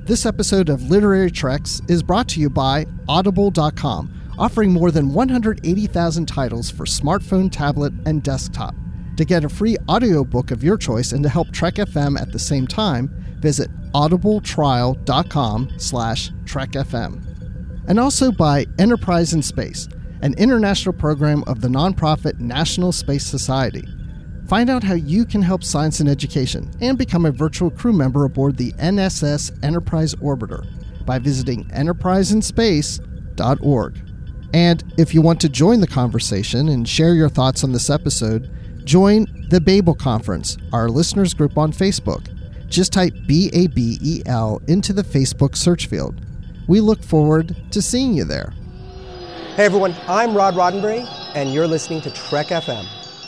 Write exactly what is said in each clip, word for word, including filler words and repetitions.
This episode of Literary Treks is brought to you by Audible dot com, offering more than one hundred eighty thousand titles for smartphone, tablet, and desktop. To get a free audiobook of your choice and to help Trek F M at the same time, visit audibletrial.com slash trekfm. And also by Enterprise in Space, an international program of the nonprofit National Space Society. Find out how you can help science and education and become a virtual crew member aboard the N S S Enterprise Orbiter by visiting enterprise in space dot org. And if you want to join the conversation and share your thoughts on this episode, join the Babel Conference, our listeners group on Facebook. Just type B A B E L into the Facebook search field. We look forward to seeing you there. Hey everyone, I'm Rod Roddenberry, and you're listening to Trek F M.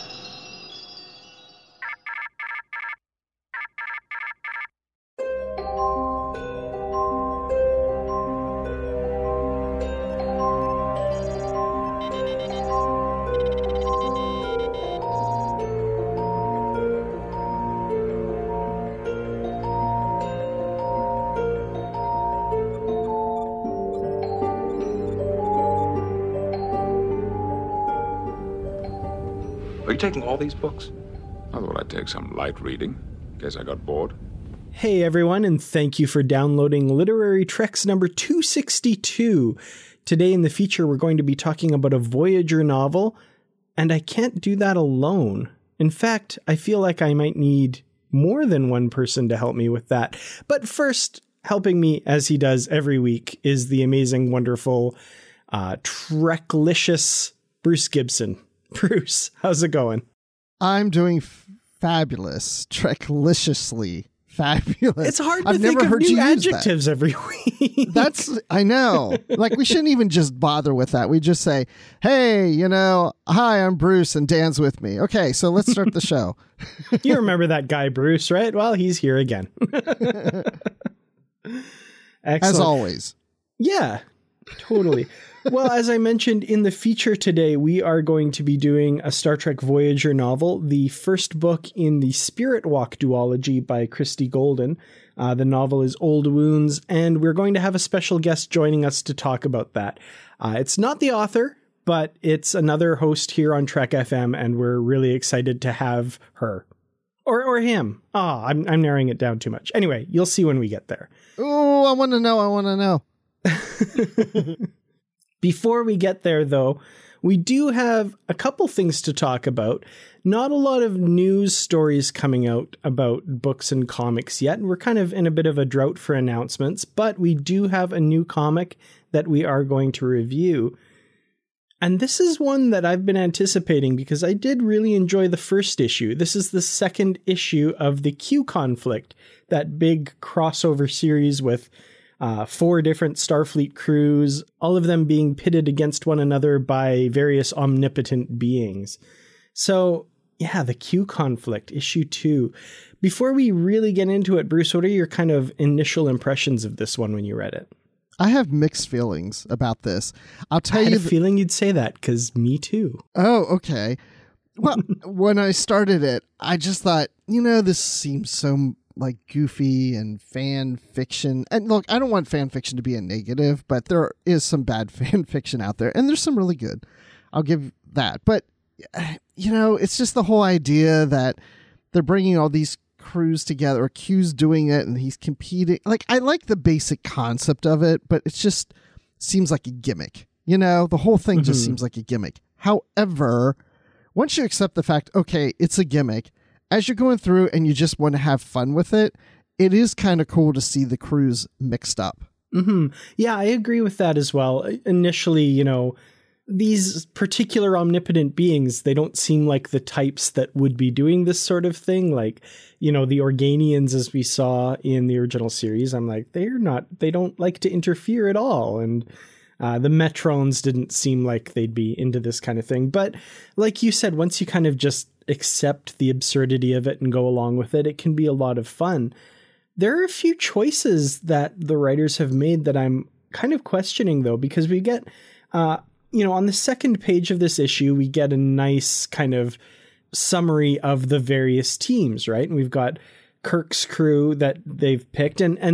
Are you taking all these books? I thought I'd take some light reading, in case I got bored. Hey everyone, and thank you for downloading Literary Treks number two sixty-two. Today in the feature, we're going to be talking about a Voyager novel, and I can't do that alone. In fact, I feel like I might need more than one person to help me with that. But first, helping me, as he does every week, is the amazing, wonderful, uh, Treklicious Bruce Gibson. Bruce, how's it going? I'm doing f- fabulous. Treklicious fabulous. It's hard to I've think never of heard new you use adjectives that. every week. That's, I know. Like, we shouldn't even just bother with that. We just say, hey, you know, hi, I'm Bruce and Dan's with me. Okay, so let's start the show. You remember that guy, Bruce, right? Well, he's here again. As always. Yeah, totally. Well, as I mentioned in the feature today, we are going to be doing a Star Trek Voyager novel, the first book in the Spirit Walk duology by Christie Golden. Uh, the novel is Old Wounds, and we're going to have a special guest joining us to talk about that. Uh, it's not the author, but it's another host here on Trek F M, and we're really excited to have her. Or or him. Ah, oh, I'm, I'm narrowing it down too much. Anyway, you'll see when we get there. Oh, I want to know. I want to know. Before we get there, though, we do have a couple things to talk about. Not a lot of news stories coming out about books and comics yet. We're kind of in a bit of a drought for announcements, but we do have a new comic that we are going to review. And this is one that I've been anticipating because I did really enjoy the first issue. This is the second issue of the Q Conflict, that big crossover series with Uh, four different Starfleet crews, all of them being pitted against one another by various omnipotent beings. So, yeah, the Q Conflict, issue two. Before we really get into it, Bruce, what are your kind of initial impressions of this one when you read it? I have mixed feelings about this. I'll tell I had you. a th- feeling you'd say that, because me too. Oh, okay. Well, when I started it, I just thought, you know, this seems so like goofy and fan fiction. And look, I don't want fan fiction to be a negative, but there is some bad fan fiction out there, and there's some really good. I'll give that. But, you know, it's just the whole idea that they're bringing all these crews together, or Q's doing it, and he's competing. Like, I like the basic concept of it, but it just seems like a gimmick. You know, the whole thing mm-hmm. just seems like a gimmick. However, once you accept the fact, okay, it's a gimmick, as you're going through and you just want to have fun with it, it is kind of cool to see the crews mixed up. Mm-hmm. Yeah, I agree with that as well. Initially, you know, these particular omnipotent beings, they don't seem like the types that would be doing this sort of thing. Like, you know, the Organians, as we saw in the original series, I'm like, they're not, they don't like to interfere at all. And uh, the Metrons didn't seem like they'd be into this kind of thing. But like you said, once you kind of just accept the absurdity of it and go along with it, it can be a lot of fun. There are a few choices that the writers have made that I'm kind of questioning, though, because we get, uh, you know, on the second page of this issue, we get a nice kind of summary of the various teams, right? And we've got Kirk's crew that they've picked. And, and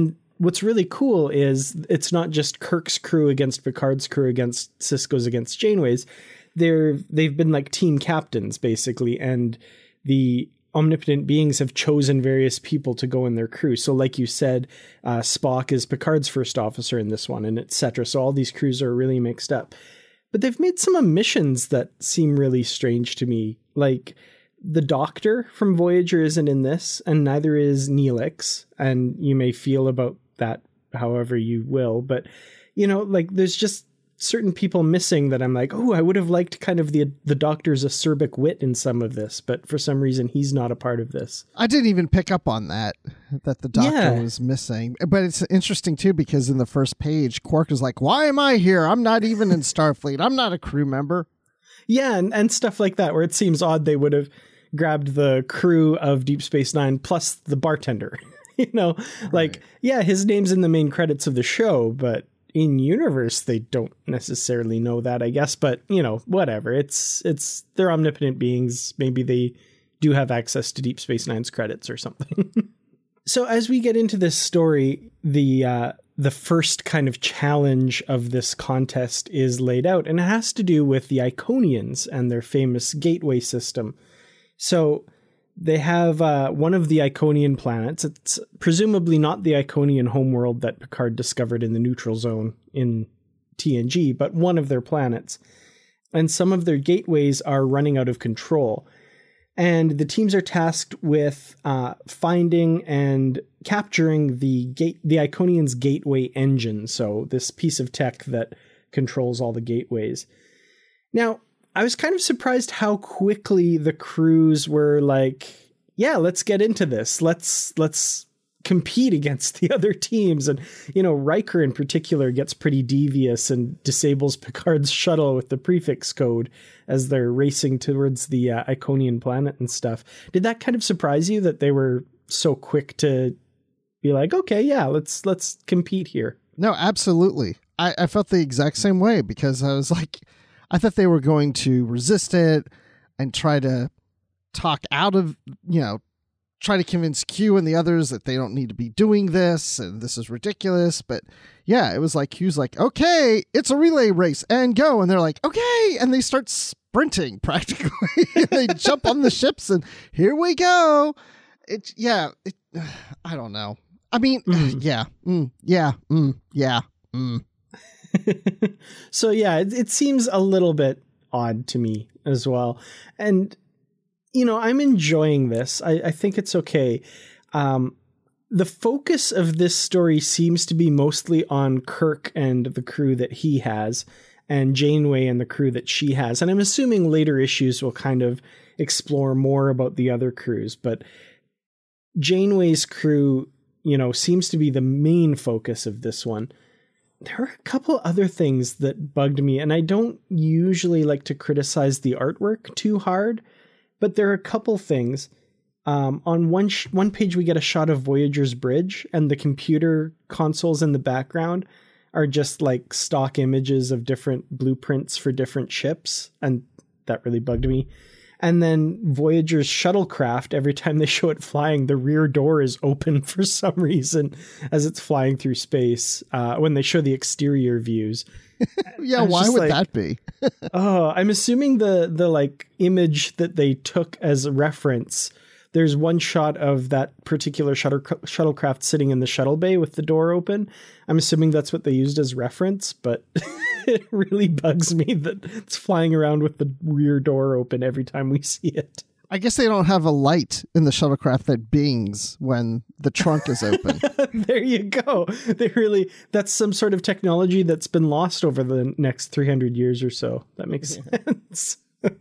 what's really cool is it's not just Kirk's crew against Picard's crew against Sisko's against Janeway's. They're, they've been like team captains, basically, and the omnipotent beings have chosen various people to go in their crew. So like you said, uh, Spock is Picard's first officer in this one, and et cetera. So all these crews are really mixed up. But they've made some omissions that seem really strange to me. Like the Doctor from Voyager isn't in this, and neither is Neelix. And you may feel about that however you will. But, you know, like there's just certain people missing that I'm like, oh, I would have liked kind of the the Doctor's acerbic wit in some of this, but for some reason he's not a part of this. I didn't even pick up on that, that the Doctor yeah. was missing. But it's interesting too, because in the first page, Quark is like, why am I here? I'm not even in Starfleet. I'm not a crew member. Yeah, and, and stuff like that, where it seems odd they would have grabbed the crew of Deep Space Nine plus the bartender. you know, right. Like, yeah, his name's in the main credits of the show, but in universe, they don't necessarily know that, I guess, but you know, whatever. It's, it's, they're omnipotent beings. Maybe they do have access to Deep Space Nine's credits or something. So as we get into this story, the, uh, the first kind of challenge of this contest is laid out, and it has to do with the Iconians and their famous gateway system. So they have uh, one of the Iconian planets. It's presumably not the Iconian homeworld that Picard discovered in the neutral zone in T N G, but one of their planets. And some of their gateways are running out of control. And the teams are tasked with uh, finding and capturing the gate, the Iconian's gateway engine. So this piece of tech that controls all the gateways. Now, I was kind of surprised how quickly the crews were like, yeah, let's get into this. Let's, let's compete against the other teams. And, you know, Riker in particular gets pretty devious and disables Picard's shuttle with the prefix code as they're racing towards the uh, Iconian planet and stuff. Did that kind of surprise you that they were so quick to be like, okay, yeah, let's, let's compete here? No, absolutely. I, I felt the exact same way, because I was like, I thought they were going to resist it and try to talk out of, you know, try to convince Q and the others that they don't need to be doing this and this is ridiculous. But yeah, it was like Q's like, okay, it's a relay race and go. And they're like, okay. And they start sprinting practically. They jump on the ships and here we go. It, yeah, it, I don't know. I mean, mm. yeah, mm, yeah, mm, yeah, mm. So yeah, it, it seems a little bit odd to me as well. And, you know, I'm enjoying this. I, I think it's okay. Um, the focus of this story seems to be mostly on Kirk and the crew that he has, and Janeway and the crew that she has. And I'm assuming later issues will kind of explore more about the other crews. But Janeway's crew, you know, seems to be the main focus of this one. There are a couple other things that bugged me, and I don't usually like to criticize the artwork too hard, but there are a couple things. Um, on one sh- one page, we get a shot of Voyager's bridge, and the computer consoles in the background are just like stock images of different blueprints for different ships, and that really bugged me. And then Voyager's shuttlecraft, every time they show it flying, the rear door is open for some reason as it's flying through space uh, when they show the exterior views. Yeah, why would like, that be? Oh, I'm assuming the the like image that they took as a reference. There's one shot of that particular shuttle, shuttlecraft sitting in the shuttle bay with the door open. I'm assuming that's what they used as reference, but it really bugs me that it's flying around with the rear door open every time we see it. I guess they don't have a light in the shuttlecraft that bings when the trunk is open. There you go. They really, that's some sort of technology that's been lost over the next three hundred years or so. That makes yeah. sense.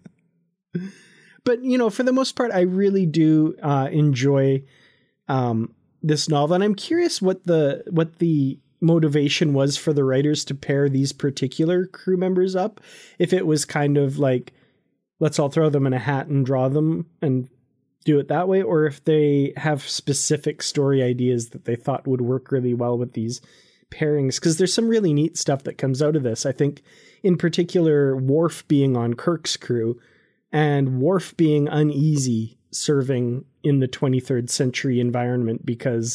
But, you know, for the most part, I really do uh, enjoy um, this novel. And I'm curious what the what the motivation was for the writers to pair these particular crew members up. If it was kind of like, let's all throw them in a hat and draw them and do it that way, or if they have specific story ideas that they thought would work really well with these pairings. Because there's some really neat stuff that comes out of this. I think, in particular, Worf being on Kirk's crew, and Worf being uneasy serving in the twenty-third century environment because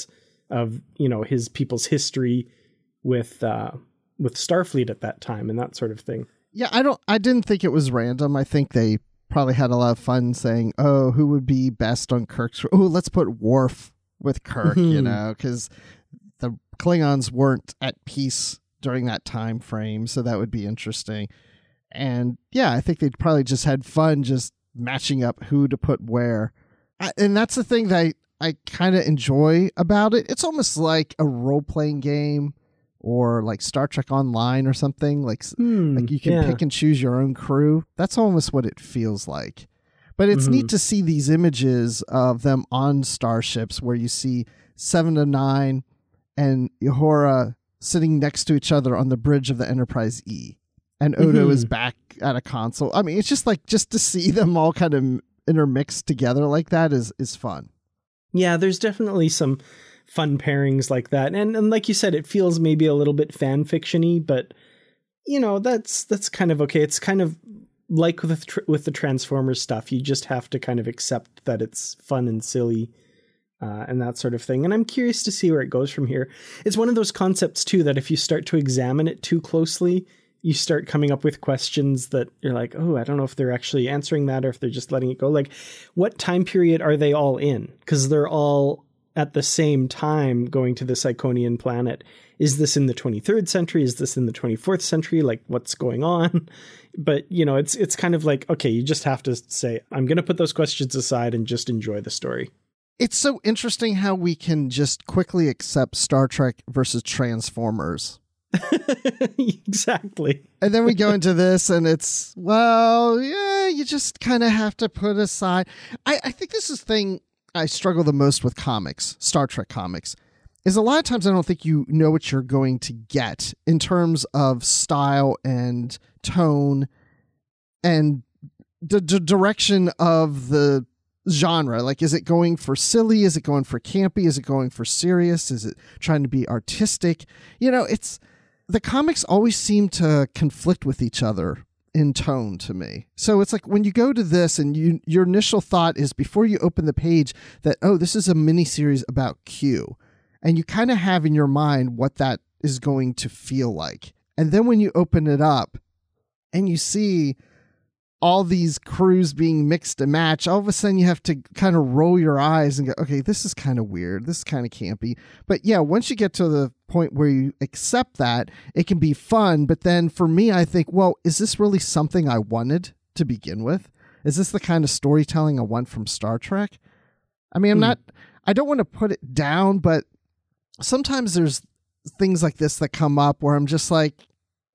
of, you know, his people's history with uh, with Starfleet at that time and that sort of thing. Yeah, I don't. I didn't think it was random. I think they probably had a lot of fun saying, "Oh, who would be best on Kirk's? Oh, let's put Worf with Kirk," you know, because the Klingons weren't at peace during that time frame, so that would be interesting. And yeah, I think they'd probably just had fun just matching up who to put where. I, and that's the thing that I, I kind of enjoy about it. It's almost like a role-playing game or like Star Trek Online or something. Like, mm, like you can yeah. pick and choose your own crew. That's almost what it feels like. But it's mm-hmm. neat to see these images of them on starships where you see Seven to Nine and Uhura sitting next to each other on the bridge of the Enterprise E. And Odo mm-hmm. is back at a console. I mean, it's just like, just to see them all kind of intermixed together like that is, is fun. Yeah, there's definitely some fun pairings like that. And and like you said, it feels maybe a little bit fan fiction-y, but you know, that's that's kind of okay. It's kind of like with the, with the Transformers stuff. You just have to kind of accept that it's fun and silly uh, and that sort of thing. And I'm curious to see where it goes from here. It's one of those concepts too, that if you start to examine it too closely, you start coming up with questions that you're like, oh, I don't know if they're actually answering that or if they're just letting it go. Like, what time period are they all in? Because they're all at the same time going to this Iconian planet. Is this in the twenty-third century? Is this in the twenty-fourth century? Like, what's going on? But, you know, it's it's kind of like, okay, you just have to say, I'm going to put those questions aside and just enjoy the story. It's so interesting how we can just quickly accept Star Trek versus Transformers. Exactly. And then we go into this and it's, well, yeah, you just kind of have to put aside. I, I think this is the thing I struggle the most with comics, Star Trek comics, is a lot of times I don't think you know what you're going to get in terms of style and tone and the d- direction of the genre. Like, is it going for silly? Is it going for campy? Is it going for serious? Is it trying to be artistic? You know, it's the comics always seem to conflict with each other in tone to me. So it's like when you go to this and you your initial thought is before you open the page that, oh, this is a miniseries about Q. And you kind of have in your mind what that is going to feel like. And then when you open it up and you see all these crews being mixed and matched, all of a sudden you have to kind of roll your eyes and go, okay, this is kind of weird. This is kind of campy. But yeah, once you get to the point where you accept that, it can be fun. But then for me, I think, well, is this really something I wanted to begin with? Is this the kind of storytelling I want from Star Trek? I mean, I'm hmm. not, I don't want to put it down, but sometimes there's things like this that come up where I'm just like,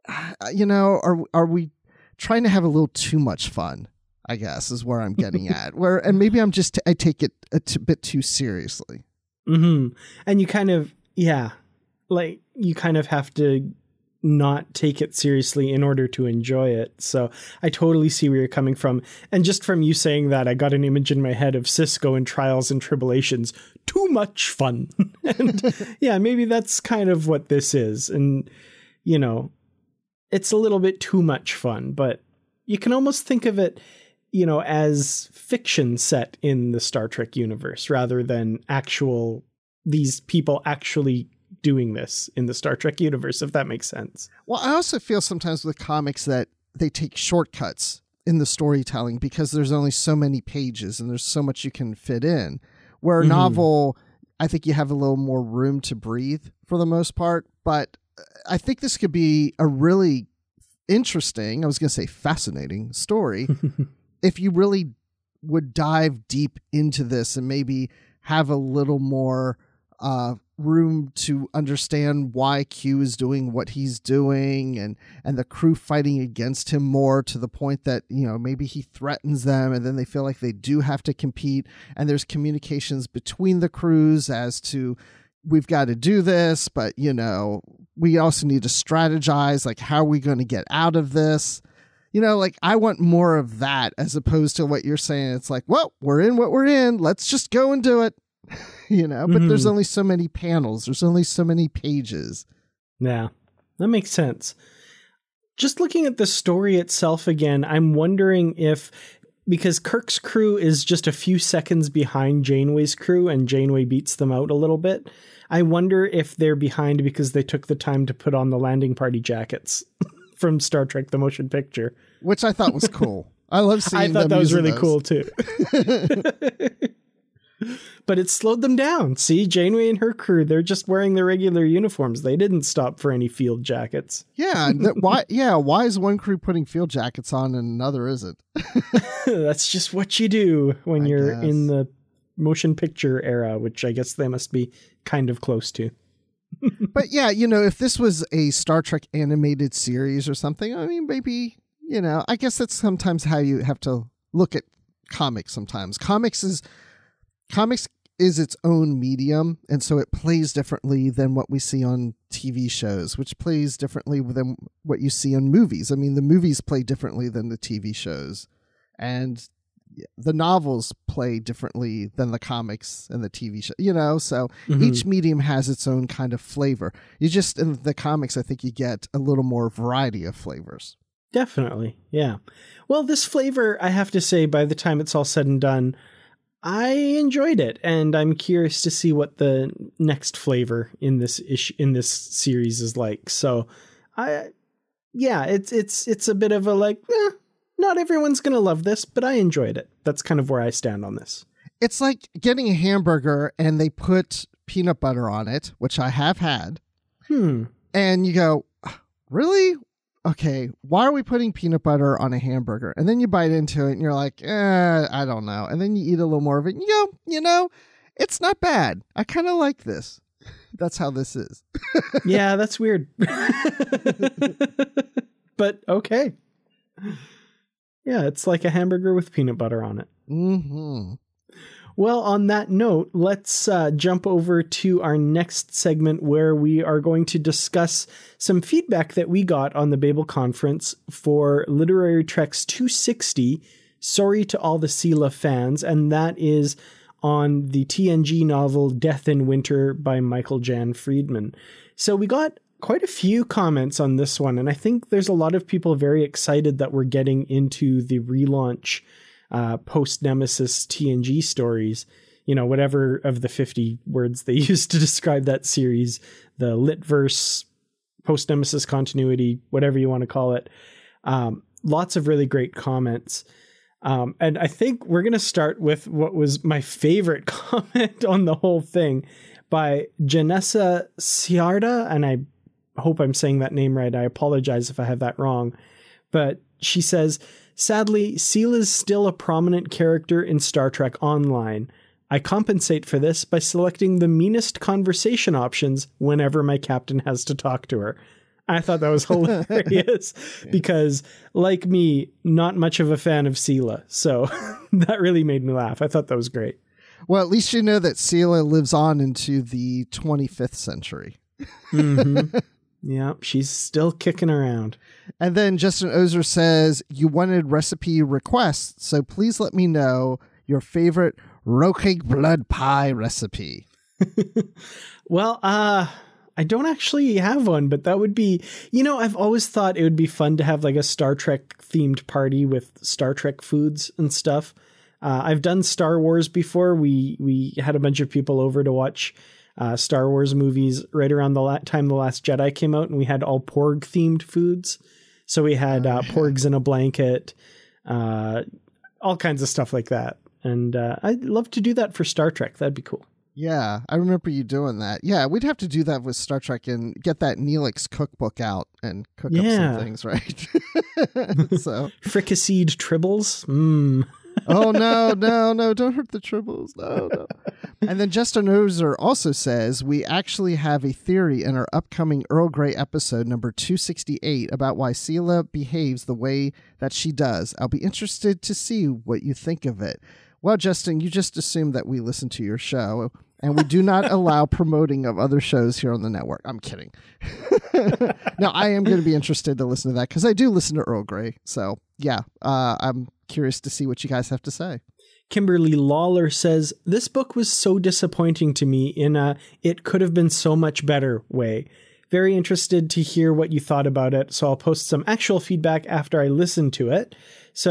you know, are are we trying to have a little too much fun, I guess, is where I'm getting at. Where and maybe I'm just, t- I take it a t- bit too seriously. Mm-hmm. And you kind of, yeah, like you kind of have to not take it seriously in order to enjoy it. So I totally see where you're coming from. And just from you saying that, I got an image in my head of Sisko in Trials and Tribulations. Too much fun. And yeah, maybe that's kind of what this is. And, you know, it's a little bit too much fun, but you can almost think of it, you know, as fiction set in the Star Trek universe rather than actual, these people actually doing this in the Star Trek universe, if that makes sense. Well, I also feel sometimes with comics that they take shortcuts in the storytelling because there's only so many pages and there's so much you can fit in. Where a mm-hmm. novel, I think you have a little more room to breathe for the most part, but I think this could be a really interesting, I was going to say fascinating story if you really would dive deep into this and maybe have a little more uh, room to understand why Q is doing what he's doing and, and the crew fighting against him more to the point that, you know, maybe he threatens them and then they feel like they do have to compete. And there's communications between the crews as to, we've got to do this, but, you know, we also need to strategize, like, how are we going to get out of this? You know, like, I want more of that as opposed to what you're saying. It's like, well, we're in what we're in. Let's just go and do it. You know, but mm-hmm. there's only so many panels. There's only so many pages. Yeah, that makes sense. Just looking at the story itself again, I'm wondering if because Kirk's crew is just a few seconds behind Janeway's crew, and Janeway beats them out a little bit. I wonder if they're behind because they took the time to put on the landing party jackets from Star Trek The Motion Picture. Which I thought was cool. I love seeing I thought them that was really those. cool too. But it slowed them down. See, Janeway and her crew, they're just wearing their regular uniforms. They didn't stop for any field jackets. Yeah, that, why yeah, why is one crew putting field jackets on and another isn't? That's just what you do when I you're guess. in the motion picture era, which I guess they must be kind of close to. But yeah, you know, if this was a Star Trek animated series or something, I mean, maybe, you know, I guess that's sometimes how you have to look at comics sometimes. Comics is comics is its own medium, and so it plays differently than what we see on T V shows, which plays differently than what you see on movies. I mean, the movies play differently than the T V shows, and the novels play differently than the comics and the T V show, you know, so Mm-hmm. each medium has its own kind of flavor. You just, in the comics, I think you get a little more variety of flavors. Definitely. Yeah. Well, this flavor, I have to say, by the time it's all said and done, I enjoyed it, and I'm curious to see what the next flavor in this issue in this series is like. So, I, yeah, it's it's it's a bit of a like, eh, not everyone's gonna love this, but I enjoyed it. That's kind of where I stand on this. It's like getting a hamburger and they put peanut butter on it, which I have had, Hmm. and you go, really? Okay, why are we putting peanut butter on a hamburger? And then you bite into it and you're like, eh, I don't know. And then you eat a little more of it and you go, you know, it's not bad. I kind of like this. That's how this is. Yeah, that's weird. But okay. Yeah, it's like a hamburger with peanut butter on it. Mm-hmm. Well, on that note, let's uh, jump over to our next segment where we are going to discuss some feedback that we got on the Babel Conference for Literary Treks two sixty, Sorry to All the Sela Fans, and that is on the T N G novel Death in Winter by Michael Jan Friedman. So we got quite a few comments on this one, and I think there's a lot of people very excited that we're getting into the relaunch Uh, post-Nemesis T N G stories, you know, whatever of the fifty words they used to describe that series, the Litverse, post-Nemesis continuity, whatever you want to call it. Um, lots of really great comments. Um, and I think we're going to start with what was my favorite comment on the whole thing by Janessa Ciarda, and I hope I'm saying that name right. I apologize if I have that wrong. But she says, sadly, Sela is still a prominent character in Star Trek Online. I compensate for this by selecting the meanest conversation options whenever my captain has to talk to her. I thought that was hilarious because, like me, not much of a fan of Sela. So that really made me laugh. I thought that was great. Well, at least you know that Sela lives on into the twenty-fifth century. Mm-hmm. Yeah, she's still kicking around. And then Justin Ozer says, you wanted recipe requests, so please let me know your favorite Roquig blood pie recipe. Well, uh, I don't actually have one, but that would be, you know, I've always thought it would be fun to have like a Star Trek themed party with Star Trek foods and stuff. Uh, I've done Star Wars before. We, we had a bunch of people over to watch Uh, Star Wars movies right around the la- time The Last Jedi came out, and we had all Porg themed foods. So we had uh, Porgs in a blanket, uh, all kinds of stuff like that. And uh, I'd love to do that for Star Trek. That'd be cool. Yeah, I remember you doing that. Yeah, we'd have to do that with Star Trek and get that Neelix cookbook out and cook Yeah. up some things, right? So, Fricasseed tribbles. Mmm. oh no, no, no, don't hurt the tribbles. No, no. And then Justin Ozer also says, we actually have a theory in our upcoming Earl Grey episode number two sixty-eight about why Sela behaves the way that she does. I'll be interested to see what you think of it. Well, Justin, you just assumed that we listen to your show, and we do not allow promoting of other shows here on the network. I'm kidding. No, I am going to be interested to listen to that because I do listen to Earl Grey. So, yeah, uh, I'm curious to see what you guys have to say. Kimberly Lawler says, this book was so disappointing to me in a it could have been so much better way. Very interested to hear what you thought about it. So I'll post some actual feedback after I listen to it. So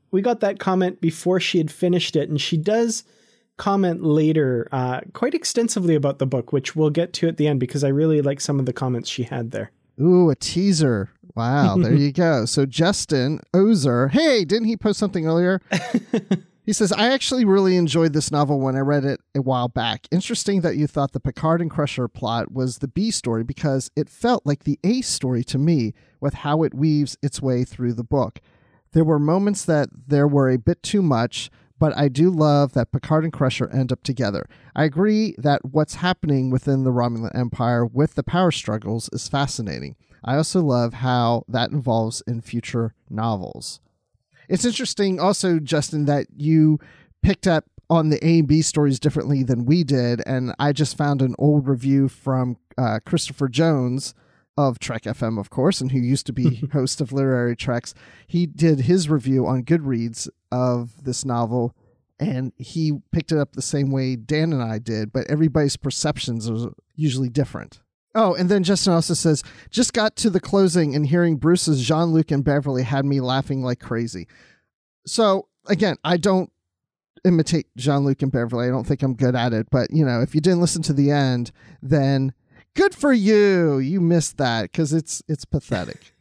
we got that comment before she had finished it, and she does comment later uh, quite extensively about the book, which we'll get to at the end because I really like some of the comments she had there. Ooh, a teaser. Wow, there you go. So Justin Ozer, hey, didn't he post something earlier? He says, I actually really enjoyed this novel when I read it a while back. Interesting that you thought the Picard and Crusher plot was the B story because it felt like the A story to me with how it weaves its way through the book. There were moments that there were a bit too much, but I do love that Picard and Crusher end up together. I agree that what's happening within the Romulan Empire with the power struggles is fascinating. I also love how that involves in future novels. It's interesting also, Justin, that you picked up on the A and B stories differently than we did. And I just found an old review from uh, Christopher Jones of Trek F M, of course, and who used to be host of Literary Treks. He did his review on Goodreads of this novel, and he picked it up the same way Dan and I did, but everybody's perceptions are usually different. Oh, and then Justin also says, just got to the closing and hearing Bruce's Jean-Luc and Beverly had me laughing like crazy. So, again, I don't imitate Jean-Luc and Beverly. I don't think I'm good at it. But, you know, if you didn't listen to the end, then good for you. You missed that because it's it's pathetic.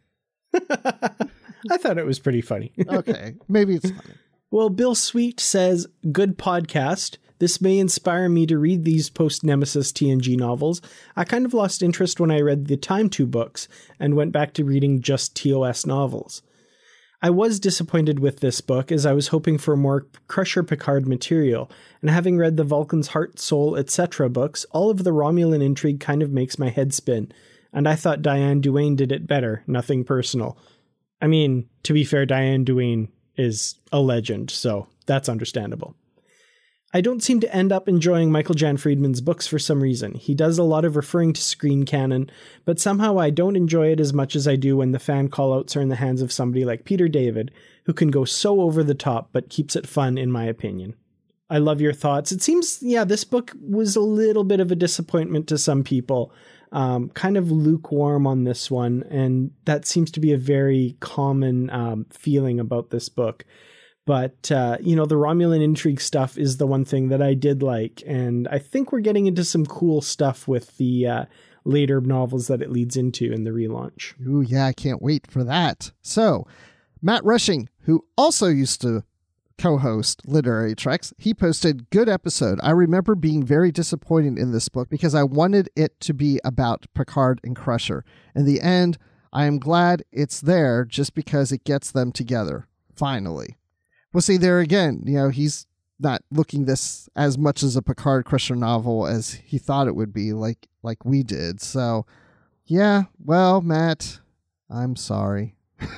I thought it was pretty funny. Okay, maybe it's funny. Well, Bill Sweet says, good podcast. This may inspire me to read these post-Nemesis T N G novels. I kind of lost interest when I read the Time two books and went back to reading just T O S novels. I was disappointed with this book as I was hoping for more Crusher Picard material, and having read the Vulcan's Heart, Soul, et cetera books, all of the Romulan intrigue kind of makes my head spin, and I thought Diane Duane did it better, nothing personal. I mean, to be fair, Diane Duane is a legend, so that's understandable. I don't seem to end up enjoying Michael Jan Friedman's books for some reason. He does a lot of referring to screen canon, but somehow I don't enjoy it as much as I do when the fan callouts are in the hands of somebody like Peter David, who can go so over the top but keeps it fun in my opinion. I love your thoughts. It seems, yeah, this book was a little bit of a disappointment to some people, um, kind of lukewarm on this one, and that seems to be a very common um, feeling about this book. But, uh, you know, the Romulan intrigue stuff is the one thing that I did like. And I think we're getting into some cool stuff with the uh, later novels that it leads into in the relaunch. Ooh, yeah, I can't wait for that. So, Matt Rushing, who also used to co-host Literary Treks, he posted, good episode. I remember being very disappointed in this book because I wanted it to be about Picard and Crusher. In the end, I am glad it's there just because it gets them together. Finally. Well, see, there again, you know, he's not looking this as much as a Picard Crusher novel as he thought it would be, like like we did. So, yeah, well, Matt, I'm sorry.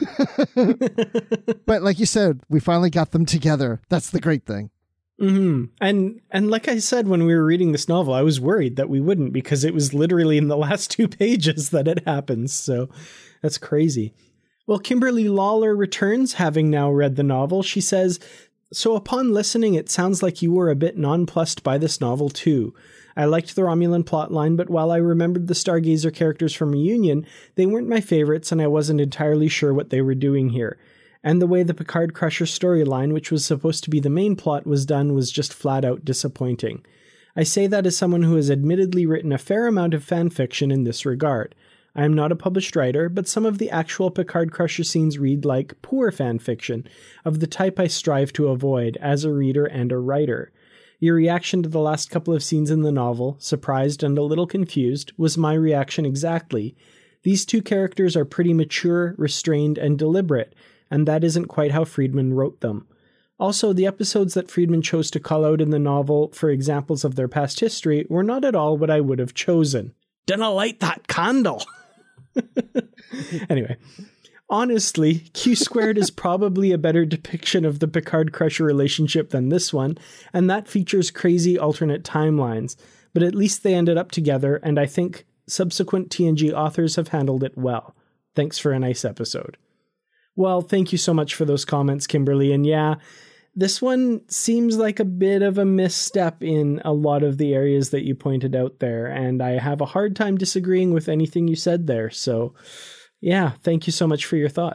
But like you said, we finally got them together. That's the great thing. Mm-hmm. And and like I said, when we were reading this novel, I was worried that we wouldn't because it was literally in the last two pages that it happens. So that's crazy. Well, Kimberly Lawler returns, having now read the novel. She says, so upon listening, it sounds like you were a bit nonplussed by this novel too. I liked the Romulan plotline, but while I remembered the Stargazer characters from Reunion, they weren't my favorites and I wasn't entirely sure what they were doing here. And the way the Picard Crusher storyline, which was supposed to be the main plot, was done was just flat out disappointing. I say that as someone who has admittedly written a fair amount of fan fiction in this regard. I am not a published writer, but some of the actual Picard Crusher scenes read like poor fan fiction, of the type I strive to avoid as a reader and a writer. Your reaction to the last couple of scenes in the novel, surprised and a little confused, was my reaction exactly. These two characters are pretty mature, restrained, and deliberate, and that isn't quite how Friedman wrote them. Also, the episodes that Friedman chose to call out in the novel for examples of their past history were not at all what I would have chosen. Dinna light that candle! Anyway, honestly, Q Squared is probably a better depiction of the Picard-Crusher relationship than this one, and that features crazy alternate timelines, but at least they ended up together, and I think subsequent T N G authors have handled it well. Thanks for a nice episode. Well, thank you so much for those comments, Kimberly, and yeah, this one seems like a bit of a misstep in a lot of the areas that you pointed out there, and I have a hard time disagreeing with anything you said there. So, yeah, thank you so much for your thoughts.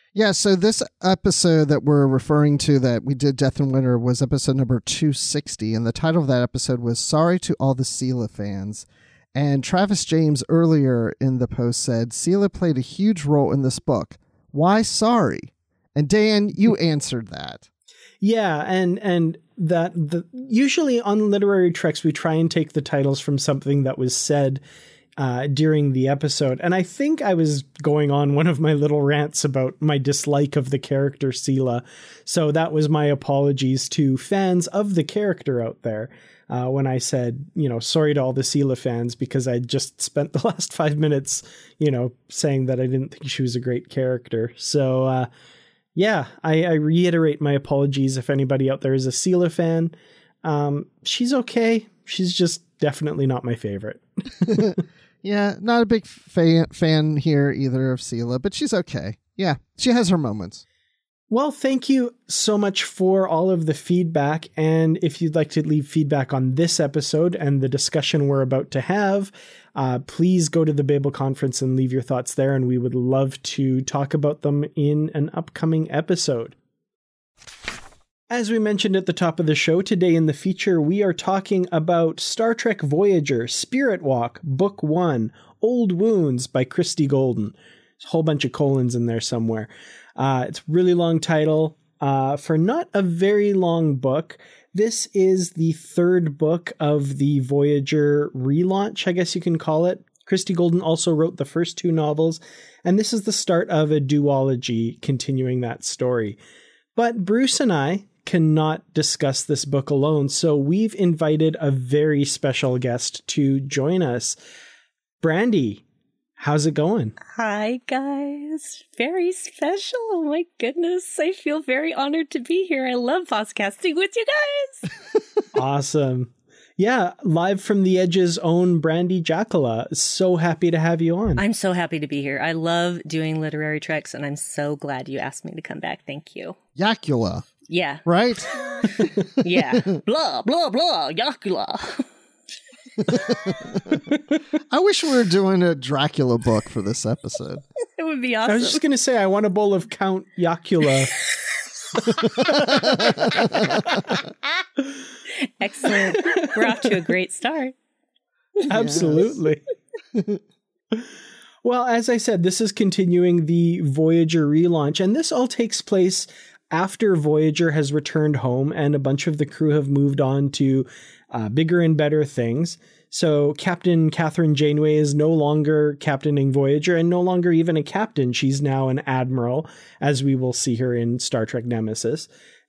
Yeah, so this episode that we're referring to that we did Death in Winter was episode number two sixty, and the title of that episode was Sorry to All the Sela Fans. And Travis James earlier in the post said, Sela played a huge role in this book. Why sorry? And Dan, you answered that. Yeah, and and that the usually on Literary Treks we try and take the titles from something that was said Uh, during the episode. And I think I was going on one of my little rants about my dislike of the character Sela. So that was my apologies to fans of the character out there uh, when I said, you know, sorry to all the Sela fans, because I just spent the last five minutes, you know, saying that I didn't think she was a great character. So uh, yeah, I, I reiterate my apologies if anybody out there is a Sela fan. Um, she's okay. She's just definitely not my favorite. Yeah, not a big fan, fan here either of Sela, but she's okay. Yeah, she has her moments. Well, thank you so much for all of the feedback. And if you'd like to leave feedback on this episode and the discussion we're about to have, uh, please go to the Babel Conference and leave your thoughts there. And we would love to talk about them in an upcoming episode. As we mentioned at the top of the show, today in the feature, we are talking about Star Trek Voyager, Spirit Walk, Book One, Old Wounds by Christie Golden. There's a whole bunch of colons in there somewhere. Uh, it's a really long title uh, for not a very long book. This is the third book of the Voyager relaunch, I guess you can call it. Christie Golden also wrote the first two novels, and this is the start of a duology continuing that story. But Bruce and I cannot discuss this book alone, so we've invited a very special guest to join us. Brandy, how's it going? Hi, guys. Very special. Oh, my goodness. I feel very honored to be here. I love podcasting with you guys. Awesome. Yeah, live from the Edge's own Brandy Jackala. So happy to have you on. I'm so happy to be here. I love doing Literary Treks, and I'm so glad you asked me to come back. Thank you. Yakula. Yeah. Right? Yeah. Blah, blah, blah. Yakula. I wish we were doing a Dracula book for this episode. It would be awesome. I was just going to say, I want a bowl of Count Yakula. Excellent. We're off to a great start. Absolutely. Well, as I said, this is continuing the Voyager relaunch, and this all takes place after Voyager has returned home and a bunch of the crew have moved on to uh, bigger and better things. So Captain Catherine Janeway is no longer captaining Voyager and no longer even a captain. She's now an admiral, as we will see her in Star Trek Nemesis.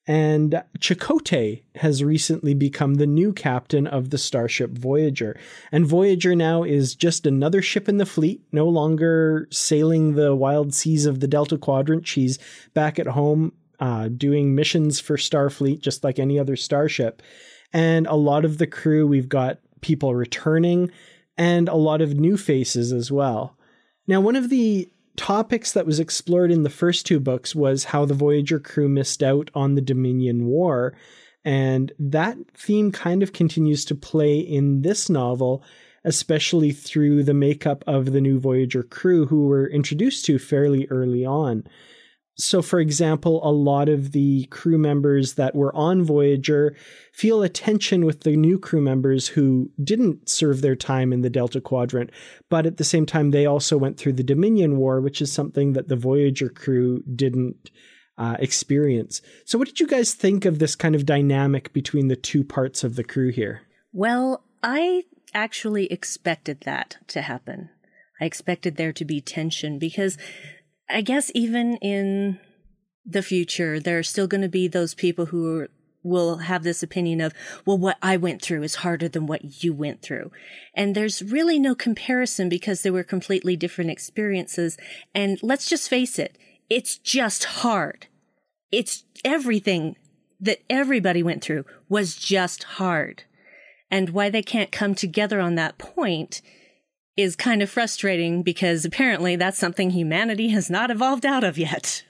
And Chakotay has recently become the new captain of the starship Voyager. And Voyager now is just another ship in the fleet, no longer sailing the wild seas of the Delta Quadrant. She's back at home uh, doing missions for Starfleet, just like any other starship. And a lot of the crew, we've got people returning and a lot of new faces as well. Now, one of the topics that was explored in the first two books was how the Voyager crew missed out on the Dominion War. And that theme kind of continues to play in this novel, especially through the makeup of the new Voyager crew who were introduced to fairly early on. So, for example, a lot of the crew members that were on Voyager feel a tension with the new crew members who didn't serve their time in the Delta Quadrant, but at the same time, they also went through the Dominion War, which is something that the Voyager crew didn't uh, experience. So what did you guys think of this kind of dynamic between the two parts of the crew here? Well, I actually expected that to happen. I expected there to be tension because I guess even in the future, there are still going to be those people who are, will have this opinion of, well, what I went through is harder than what you went through. And there's really no comparison because they were completely different experiences. And let's just face it, it's just hard. It's everything that everybody went through was just hard. And why they can't come together on that point is kind of frustrating because apparently that's something humanity has not evolved out of yet.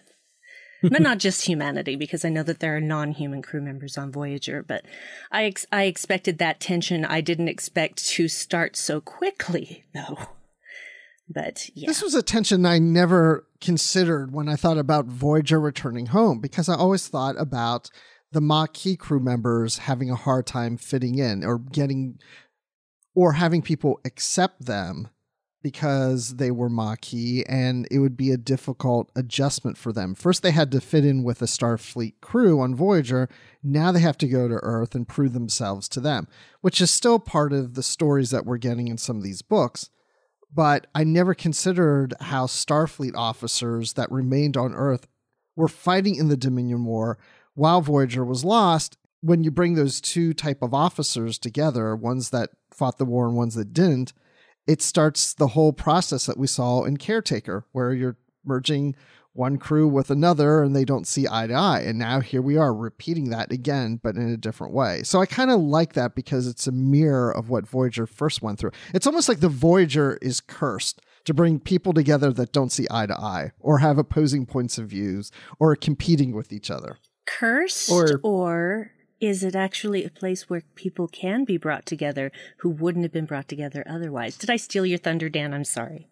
But not just humanity, because I know that there are non-human crew members on Voyager, but I ex- I expected that tension. I didn't expect to start so quickly, though. But yeah. This was a tension I never considered when I thought about Voyager returning home, because I always thought about the Maquis crew members having a hard time fitting in or getting, or having people accept them because they were Maquis, and it would be a difficult adjustment for them. First, they had to fit in with a Starfleet crew on Voyager. Now they have to go to Earth and prove themselves to them, which is still part of the stories that we're getting in some of these books. But I never considered how Starfleet officers that remained on Earth were fighting in the Dominion War while Voyager was lost. When you bring those two type of officers together, ones that fought the war and ones that didn't, it starts the whole process that we saw in Caretaker, where you're merging one crew with another and they don't see eye to eye. And now here we are repeating that again, but in a different way. So I kind of like that because it's a mirror of what Voyager first went through. It's almost like the Voyager is cursed to bring people together that don't see eye to eye or have opposing points of views or competing with each other. Cursed Or- or is it actually a place where people can be brought together who wouldn't have been brought together otherwise? Did I steal your thunder, Dan? I'm sorry.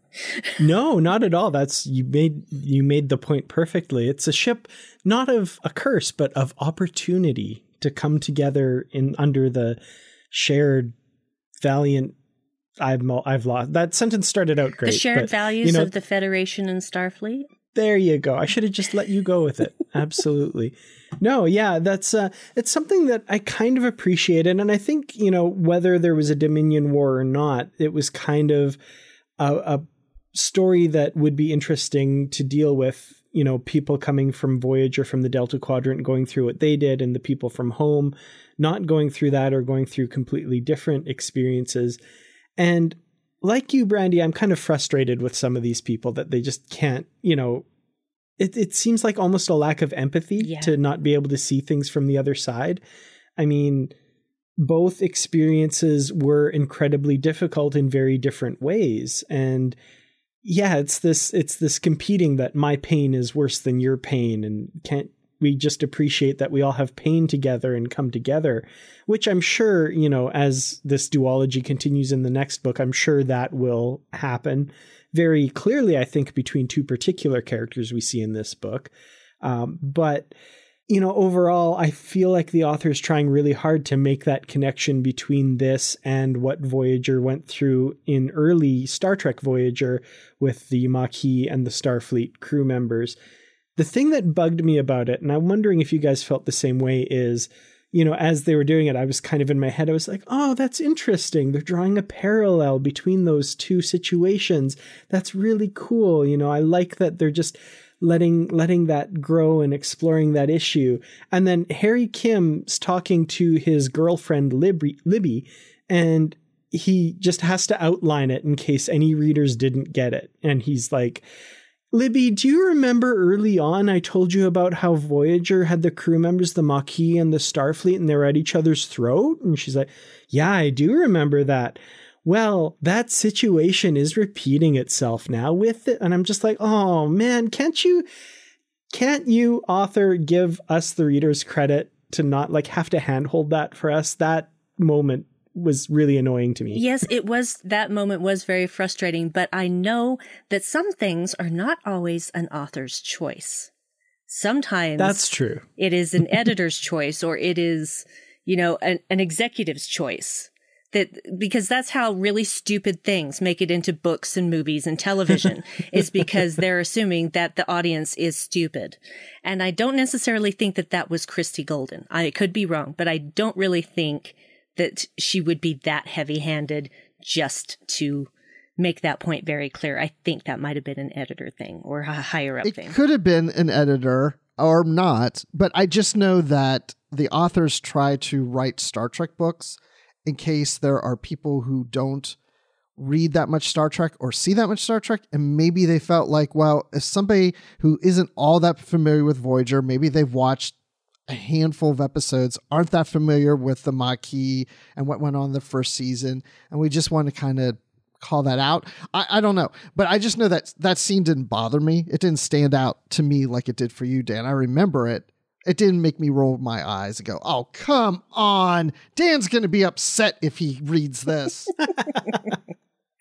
No, not at all. That's you made you made the point perfectly. It's a ship not of a curse, but of opportunity to come together in under the shared valiant. I've I've lost that sentence. Started out great. The shared but, values you know, of the Federation and Starfleet. There you go. I should have just let you go with it. Absolutely. No, yeah, that's uh, it's something that I kind of appreciated. And I think, you know, whether there was a Dominion War or not, it was kind of a, a story that would be interesting to deal with, you know, people coming from Voyager, from the Delta Quadrant, going through what they did, and the people from home not going through that or going through completely different experiences. And like you, Brandy, I'm kind of frustrated with some of these people that they just can't, you know, it, it seems like almost a lack of empathy Yeah. to not be able to see things from the other side. I mean, both experiences were incredibly difficult in very different ways. And yeah, it's this, it's this competing that my pain is worse than your pain. And can't we just appreciate that we all have pain together and come together, which I'm sure, you know, as this duology continues in the next book, I'm sure that will happen very clearly, I think, between two particular characters we see in this book. Um, but, you know, overall, I feel like the author is trying really hard to make that connection between this and what Voyager went through in early Star Trek Voyager with the Maquis and the Starfleet crew members. The thing that bugged me about it, and I'm wondering if you guys felt the same way, is, you know, as they were doing it, I was kind of in my head, I was like, oh, that's interesting. They're drawing a parallel between those two situations. That's really cool. You know, I like that they're just letting letting that grow and exploring that issue. And then Harry Kim's talking to his girlfriend, Libby, Libby, and he just has to outline it in case any readers didn't get it. And he's like, Libby, do you remember early on I told you about how Voyager had the crew members, the Maquis and the Starfleet, and they were at each other's throat? And she's like, yeah, I do remember that. Well, that situation is repeating itself now with it. And I'm just like, oh man, can't you, can't you, author, give us the readers credit to not like have to handhold that for us? That moment was really annoying to me. Yes, it was. That moment was very frustrating, but I know that some things are not always an author's choice. Sometimes That's true. It is an editor's choice, or it is, you know, an, an executive's choice. That because that's how really stupid things make it into books and movies and television is because they're assuming that the audience is stupid. And I don't necessarily think that that was Christy Golden. I could be wrong, but I don't really think that she would be that heavy-handed just to make that point very clear. I think that might have been an editor thing or a higher-up It thing. could have been an editor or not, but I just know that the authors try to write Star Trek books in case there are people who don't read that much Star Trek or see that much Star Trek, and maybe they felt like, well, if somebody who isn't all that familiar with Voyager, maybe they've watched a handful of episodes, aren't that familiar with the Maquis and what went on the first season, and we just want to kind of call that out. I, I don't know, but I just know that that scene didn't bother me. It didn't stand out to me like it did for you, Dan. I remember it. It didn't make me roll my eyes and go, oh, come on. Dan's going to be upset if he reads this.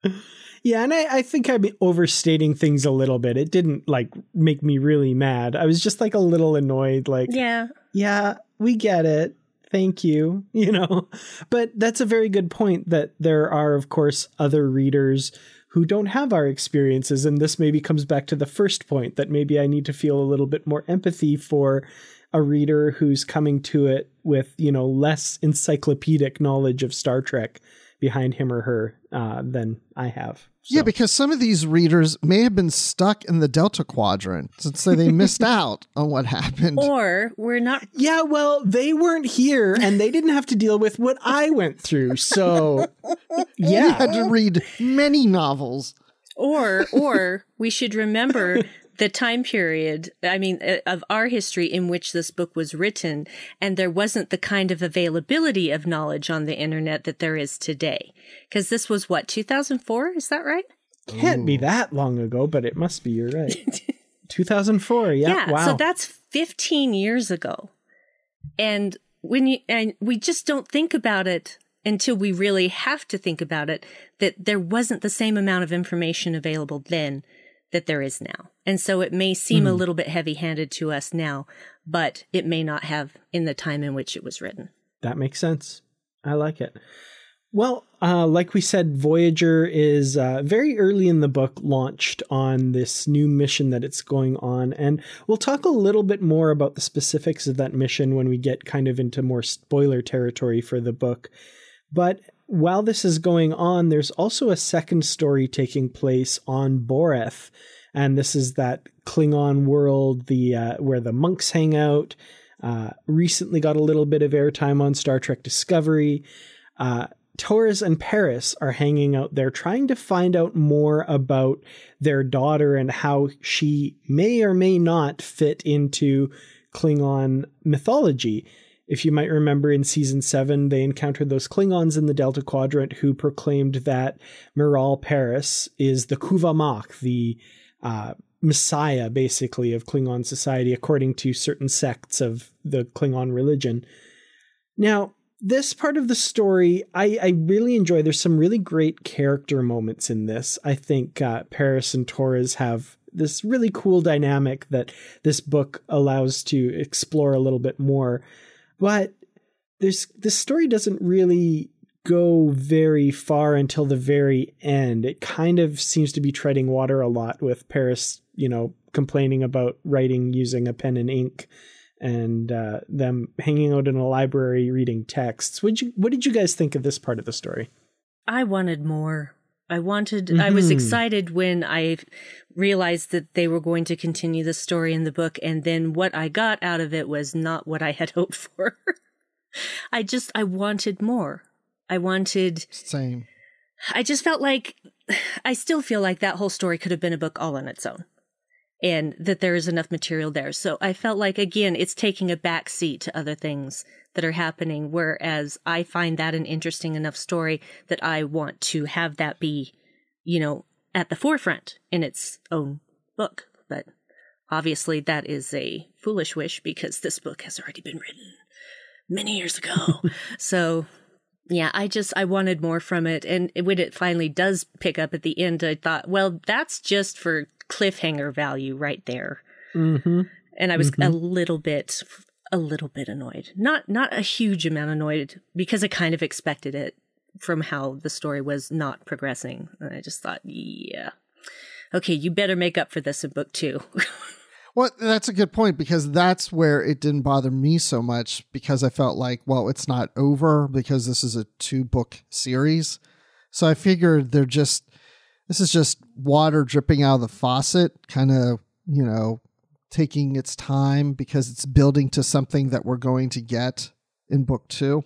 Yeah, and I, I think I'm overstating things a little bit. It didn't like make me really mad. I was just like a little annoyed, like, Yeah. yeah, we get it. Thank you. You know, but that's a very good point that there are, of course, other readers who don't have our experiences. And this maybe comes back to the first point that maybe I need to feel a little bit more empathy for a reader who's coming to it with, you know, less encyclopedic knowledge of Star Trek behind him or her uh, than I have. So. Yeah, because some of these readers may have been stuck in the Delta Quadrant, so they missed out on what happened. Or we're not. Yeah, well, they weren't here and they didn't have to deal with what I went through. So, yeah. You had to read many novels. Or, or we should remember the time period, I mean, of our history in which this book was written, and there wasn't the kind of availability of knowledge on the internet that there is today. Because this was what, two thousand four? Is that right? Can't Ooh. be that long ago, but it must be. You're right. two thousand four. Yeah. Yeah. Wow. So that's fifteen years ago. And when you, and we just don't think about it until we really have to think about it, that there wasn't the same amount of information available then that there is now. And so it may seem mm. a little bit heavy-handed to us now, but it may not have in the time in which it was written. That makes sense. I like it. Well, uh, like we said, Voyager is uh, very early in the book launched on this new mission that it's going on. And we'll talk a little bit more about the specifics of that mission when we get kind of into more spoiler territory for the book. But while this is going on, there's also a second story taking place on Boreth. And this is that Klingon world, the uh, where the monks hang out. Uh, recently got a little bit of airtime on Star Trek Discovery. Uh, Torres and Paris are hanging out there trying to find out more about their daughter and how she may or may not fit into Klingon mythology. If you might remember in season seven, they encountered those Klingons in the Delta Quadrant who proclaimed that Miral Paris is the Kuvamach, the uh, messiah, basically, of Klingon society, according to certain sects of the Klingon religion. Now, this part of the story, I, I really enjoy. There's some really great character moments in this. I think uh, Paris and Torres have this really cool dynamic that this book allows to explore a little bit more. But there's this story doesn't really go very far until the very end. It kind of seems to be treading water a lot with Paris, you know, complaining about writing using a pen and ink and uh, them hanging out in a library reading texts. What did you, what did you guys think of this part of the story? I wanted more. I wanted, Mm-hmm. I was excited when I realized that they were going to continue the story in the book. And then what I got out of it was not what I had hoped for. I just, I wanted more. I wanted. Same. I just felt like, I still feel like that whole story could have been a book all on its own. And that there is enough material there. So I felt like, again, it's taking a back seat to other things that are happening, whereas I find that an interesting enough story that I want to have that be, you know, at the forefront in its own book. But obviously that is a foolish wish because this book has already been written many years ago. So yeah, I just, I wanted more from it. And when it finally does pick up at the end, I thought, well, that's just for cliffhanger value right there. Mm-hmm. And I was mm-hmm. a little bit, a little bit annoyed. Not, not a huge amount annoyed because I kind of expected it from how the story was not progressing. And I just thought, yeah, okay, you better make up for this in book two. Well, that's a good point because that's where it didn't bother me so much because I felt like, well, it's not over because this is a two book series. So I figured they're just, this is just water dripping out of the faucet, kind of, you know, taking its time because it's building to something that we're going to get in book two.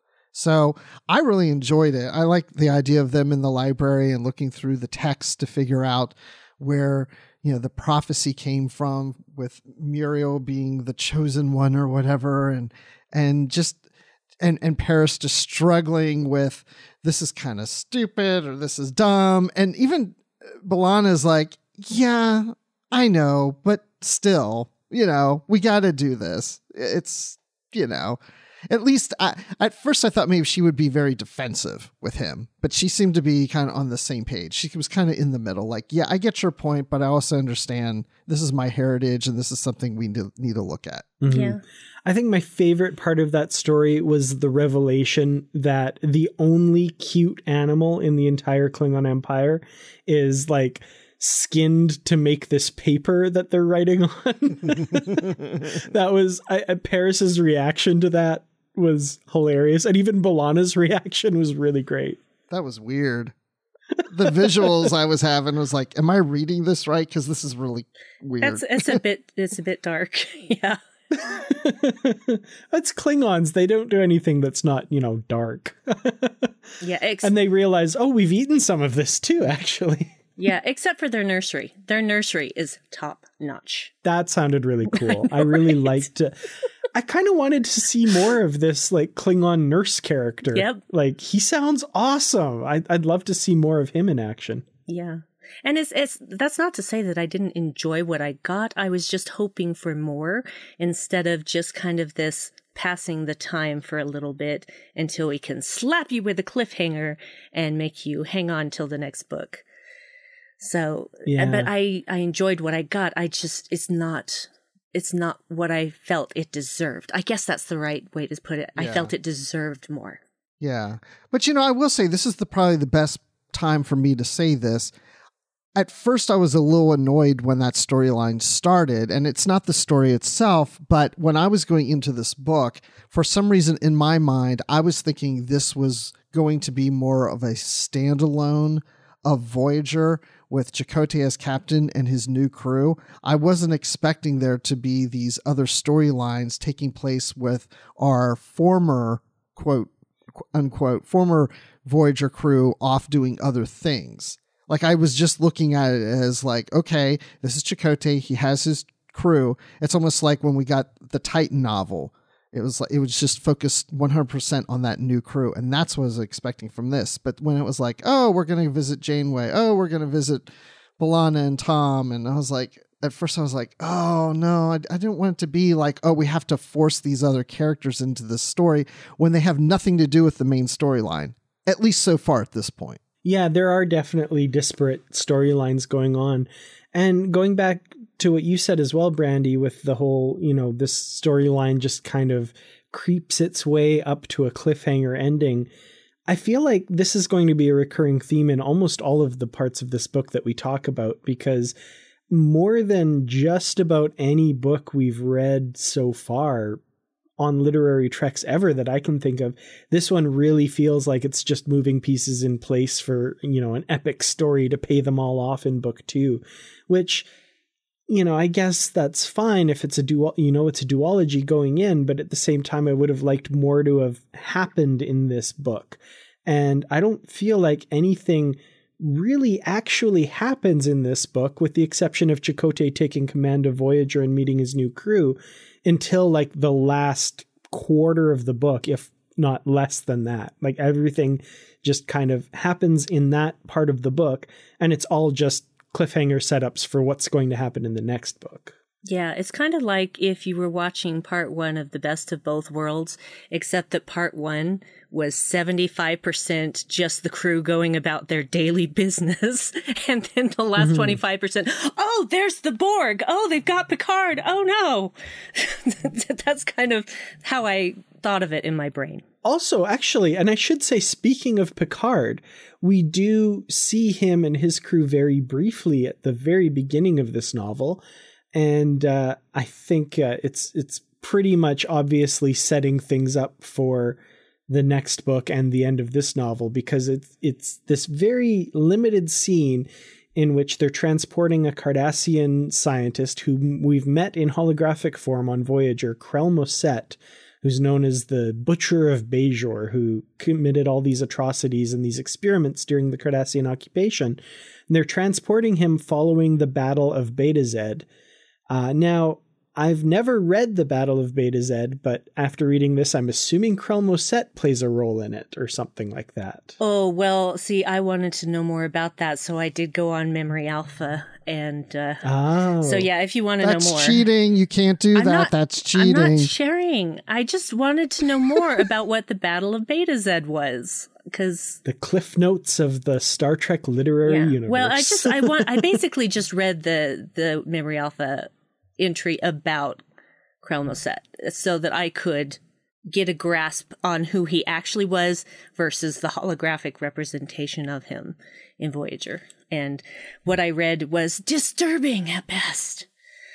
So I really enjoyed it. I like the idea of them in the library and looking through the text to figure out where, you know, the prophecy came from with Muriel being the chosen one or whatever. And, and just, and, and Paris just struggling with, this is kind of stupid or this is dumb. And even B'Elanna is like, yeah, I know, but still, you know, we got to do this. It's, you know, At least I, at first I thought maybe she would be very defensive with him, but she seemed to be kind of on the same page. She was kind of in the middle. Like, yeah, I get your point, but I also understand this is my heritage and this is something we need to look at. Mm-hmm. Yeah. I think my favorite part of that story was the revelation that the only cute animal in the entire Klingon Empire is like skinned to make this paper that they're writing on. That was I, Paris's reaction to that was hilarious, and even B'Elanna's reaction was really great. That was weird. The visuals I was having was like, am I reading this right? Because this is really weird. It's, it's a bit it's a bit dark. Yeah. It's Klingons. They don't do anything that's not, you know, dark. Yeah. Ex- and they realize, oh, we've eaten some of this too, actually. Yeah, except for their nursery. Their nursery is top notch. That sounded really cool. I, I really right. liked it. I kind of wanted to see more of this like Klingon nurse character. Yep. Like, he sounds awesome. I, I'd love to see more of him in action. Yeah. And it's it's that's not to say that I didn't enjoy what I got. I was just hoping for more instead of just kind of this passing the time for a little bit until we can slap you with a cliffhanger and make you hang on till the next book. So, yeah. But I, I enjoyed what I got. I just, it's not, it's not what I felt it deserved. I guess that's the right way to put it. Yeah. I felt it deserved more. Yeah. But, you know, I will say this is the probably the best time for me to say this. At first, I was a little annoyed when that storyline started, and it's not the story itself, but when I was going into this book, for some reason in my mind, I was thinking this was going to be more of a standalone of Voyager with Chakotay as captain and his new crew. I wasn't expecting there to be these other storylines taking place with our former, quote, unquote, former Voyager crew off doing other things. Like, I was just looking at it as like, okay, this is Chakotay. He has his crew. It's almost like when we got the Titan novel. It was like, it was just focused one hundred percent on that new crew. And that's what I was expecting from this. But when it was like, oh, we're going to visit Janeway. Oh, we're going to visit B'Elanna and Tom. And I was like, at first I was like, oh no, I, I didn't want it to be like, oh, we have to force these other characters into this story when they have nothing to do with the main storyline, at least so far at this point. Yeah, there are definitely disparate storylines going on. And going back to what you said as well, Brandy, with the whole, you know, this storyline just kind of creeps its way up to a cliffhanger ending. I feel like this is going to be a recurring theme in almost all of the parts of this book that we talk about, because more than just about any book we've read so far on Literary Treks ever that I can think of, this one really feels like it's just moving pieces in place for, you know, an epic story to pay them all off in book two, which, you know, I guess that's fine if it's a dual, you know, it's a duology going in, but at the same time, I would have liked more to have happened in this book. And I don't feel like anything really actually happens in this book, with the exception of Chakotay taking command of Voyager and meeting his new crew, until like the last quarter of the book, if not less than that. Like, everything just kind of happens in that part of the book, and it's all just cliffhanger setups for what's going to happen in the next book. Yeah, it's kind of like if you were watching part one of The Best of Both Worlds, except that part one was seventy-five percent just the crew going about their daily business. And then the last mm-hmm. twenty-five percent, oh, there's the Borg. Oh, they've got Picard. Oh, no. That's kind of how I thought of it in my brain. Also, actually, and I should say, speaking of Picard, we do see him and his crew very briefly at the very beginning of this novel. And uh, I think uh, it's it's pretty much obviously setting things up for the next book and the end of this novel, because it's it's this very limited scene in which they're transporting a Cardassian scientist who we've met in holographic form on Voyager, Krell Moset, who's known as the Butcher of Bajor, who committed all these atrocities and these experiments during the Cardassian occupation. And they're transporting him following the Battle of Beta Z. Uh, now, I've never read The Battle of Beta Z, but after reading this, I'm assuming Krell Moset plays a role in it or something like that. Oh, well, see, I wanted to know more about that, so I did go on Memory Alpha. And uh, oh. so, yeah, if you want to know more. That's cheating. You can't do I'm that. not, That's cheating. I'm not sharing. I just wanted to know more about what the Battle of Beta Z was. Because the cliff notes of the Star Trek literary yeah. universe. Well, I just I want I basically just read the the Memory Alpha entry about Krell Moset so that I could get a grasp on who he actually was versus the holographic representation of him in Voyager. And what I read was disturbing at best.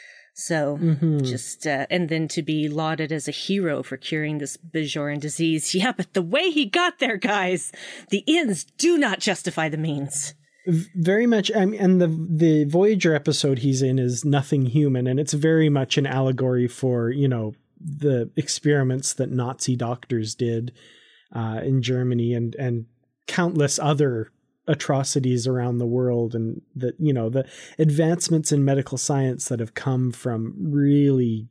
So mm-hmm. just, uh, and then to be lauded as a hero for curing this Bajoran disease. Yeah, but the way he got there, guys, the ends do not justify the means. Very much. I mean, and the, the Voyager episode he's in is Nothing Human. And it's very much an allegory for, you know, the experiments that Nazi doctors did uh, in Germany and, and countless other atrocities around the world, and that, you know, the advancements in medical science that have come from really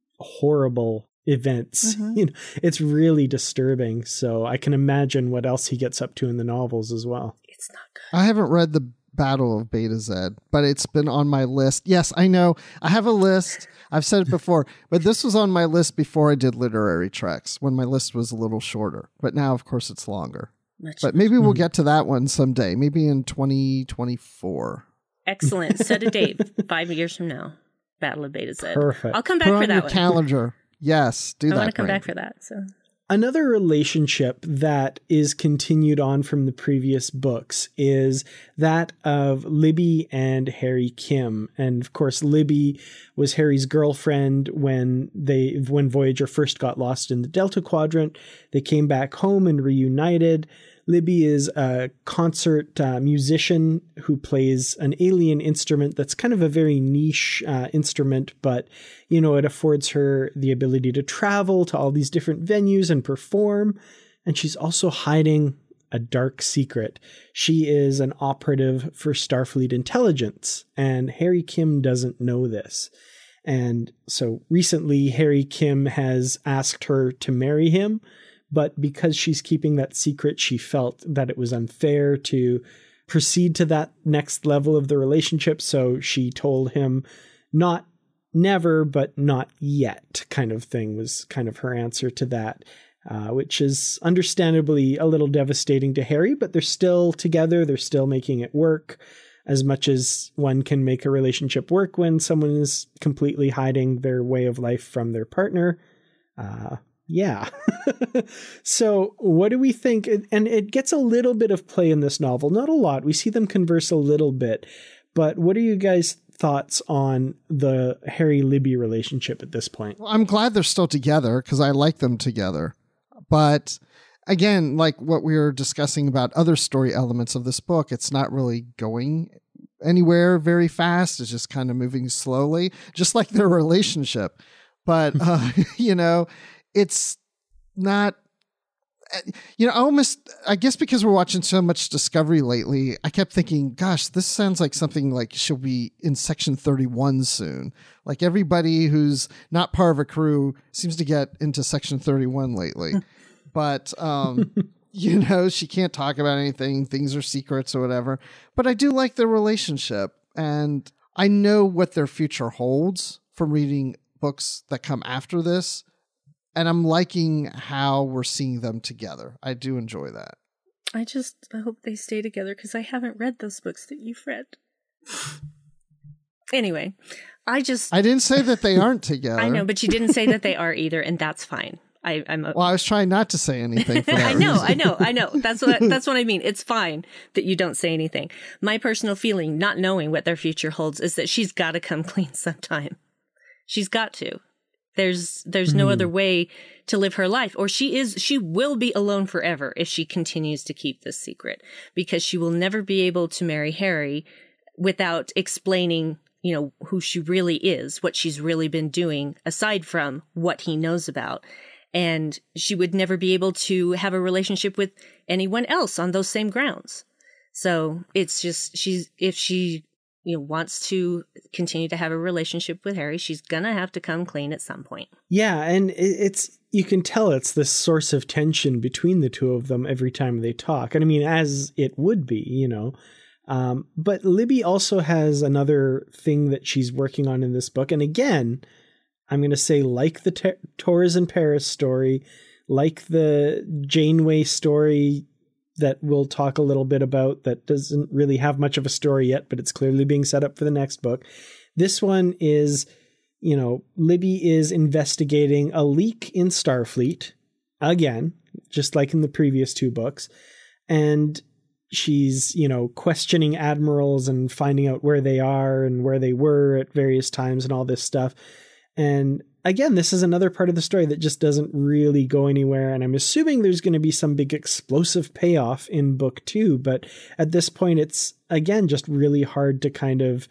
horrible events. Mm-hmm. You know, it's really disturbing. So I can imagine what else he gets up to in the novels as well. It's not good. I haven't read the Battle of Beta Z, but it's been on my list. Yes, I know. I have a list. I've said it before, but this was on my list before I did Literary Treks, when my list was a little shorter. But now, of course, it's longer. Much, but maybe much. we'll get to that one someday, maybe in twenty twenty-four. Excellent. Set a date five years from now. Battle of Beta Z. Perfect. I'll come back Put for on that your one. calendar. Yes, do I that. I want to come Grant. back for that. So another relationship that is continued on from the previous books is that of Libby and Harry Kim. And of course, Libby was Harry's girlfriend when they when Voyager first got lost in the Delta Quadrant. They came back home and reunited. Libby is a concert uh, musician who plays an alien instrument that's kind of a very niche uh, instrument, but, you know, it affords her the ability to travel to all these different venues and perform. And she's also hiding a dark secret. She is an operative for Starfleet intelligence, and Harry Kim doesn't know this. And so recently, Harry Kim has asked her to marry him. But because she's keeping that secret, she felt that it was unfair to proceed to that next level of the relationship. So she told him not never, but not yet kind of thing was kind of her answer to that, uh, which is understandably a little devastating to Harry, but they're still together. They're still making it work as much as one can make a relationship work when someone is completely hiding their way of life from their partner. Uh, Yeah. So what do we think? And it gets a little bit of play in this novel, not a lot. We see them converse a little bit, but what are you guys' thoughts on the Harry Libby relationship at this point? Well, I'm glad they're still together because I like them together. But again, like what we were discussing about other story elements of this book, it's not really going anywhere very fast. It's just kind of moving slowly, just like their relationship. But, uh, you know, it's not, you know, almost, I guess because we're watching so much Discovery lately, I kept thinking, gosh, this sounds like something like she'll be in Section thirty-one soon. Like everybody who's not part of a crew seems to get into Section thirty-one lately. But, um, you know, she can't talk about anything. Things are secrets or whatever. But I do like their relationship. And I know what their future holds from reading books that come after this. And I'm liking how we're seeing them together. I do enjoy that. I just I hope they stay together because I haven't read those books that you've read. Anyway, I just... I didn't say that they aren't together. I know, but you didn't say that they are either, and that's fine. I, I'm a... Well, I was trying not to say anything for that I know, reason. I know, I know. That's what I, that's what I mean. It's fine that you don't say anything. My personal feeling, not knowing what their future holds, is that she's got to come clean sometime. She's got to. There's there's no mm. other way to live her life, or she is she will be alone forever if she continues to keep this secret, because she will never be able to marry Harry without explaining, you know, who she really is, what she's really been doing aside from what he knows about. And she would never be able to have a relationship with anyone else on those same grounds. So it's just she's if she you know, wants to continue to have a relationship with Harry. She's gonna have to come clean at some point. Yeah, and it's you can tell it's this source of tension between the two of them every time they talk. And I mean, as it would be, you know. Um, but Libby also has another thing that she's working on in this book. And again, I'm going to say, like the T- Tours in Paris story, like the Janeway story that we'll talk a little bit about that doesn't really have much of a story yet, but it's clearly being set up for the next book. This one is, you know, Libby is investigating a leak in Starfleet, again, just like in the previous two books. And she's, you know, questioning admirals and finding out where they are and where they were at various times and all this stuff. And again, this is another part of the story that just doesn't really go anywhere. And I'm assuming there's going to be some big explosive payoff in book two. But at this point, it's, again, just really hard to kind of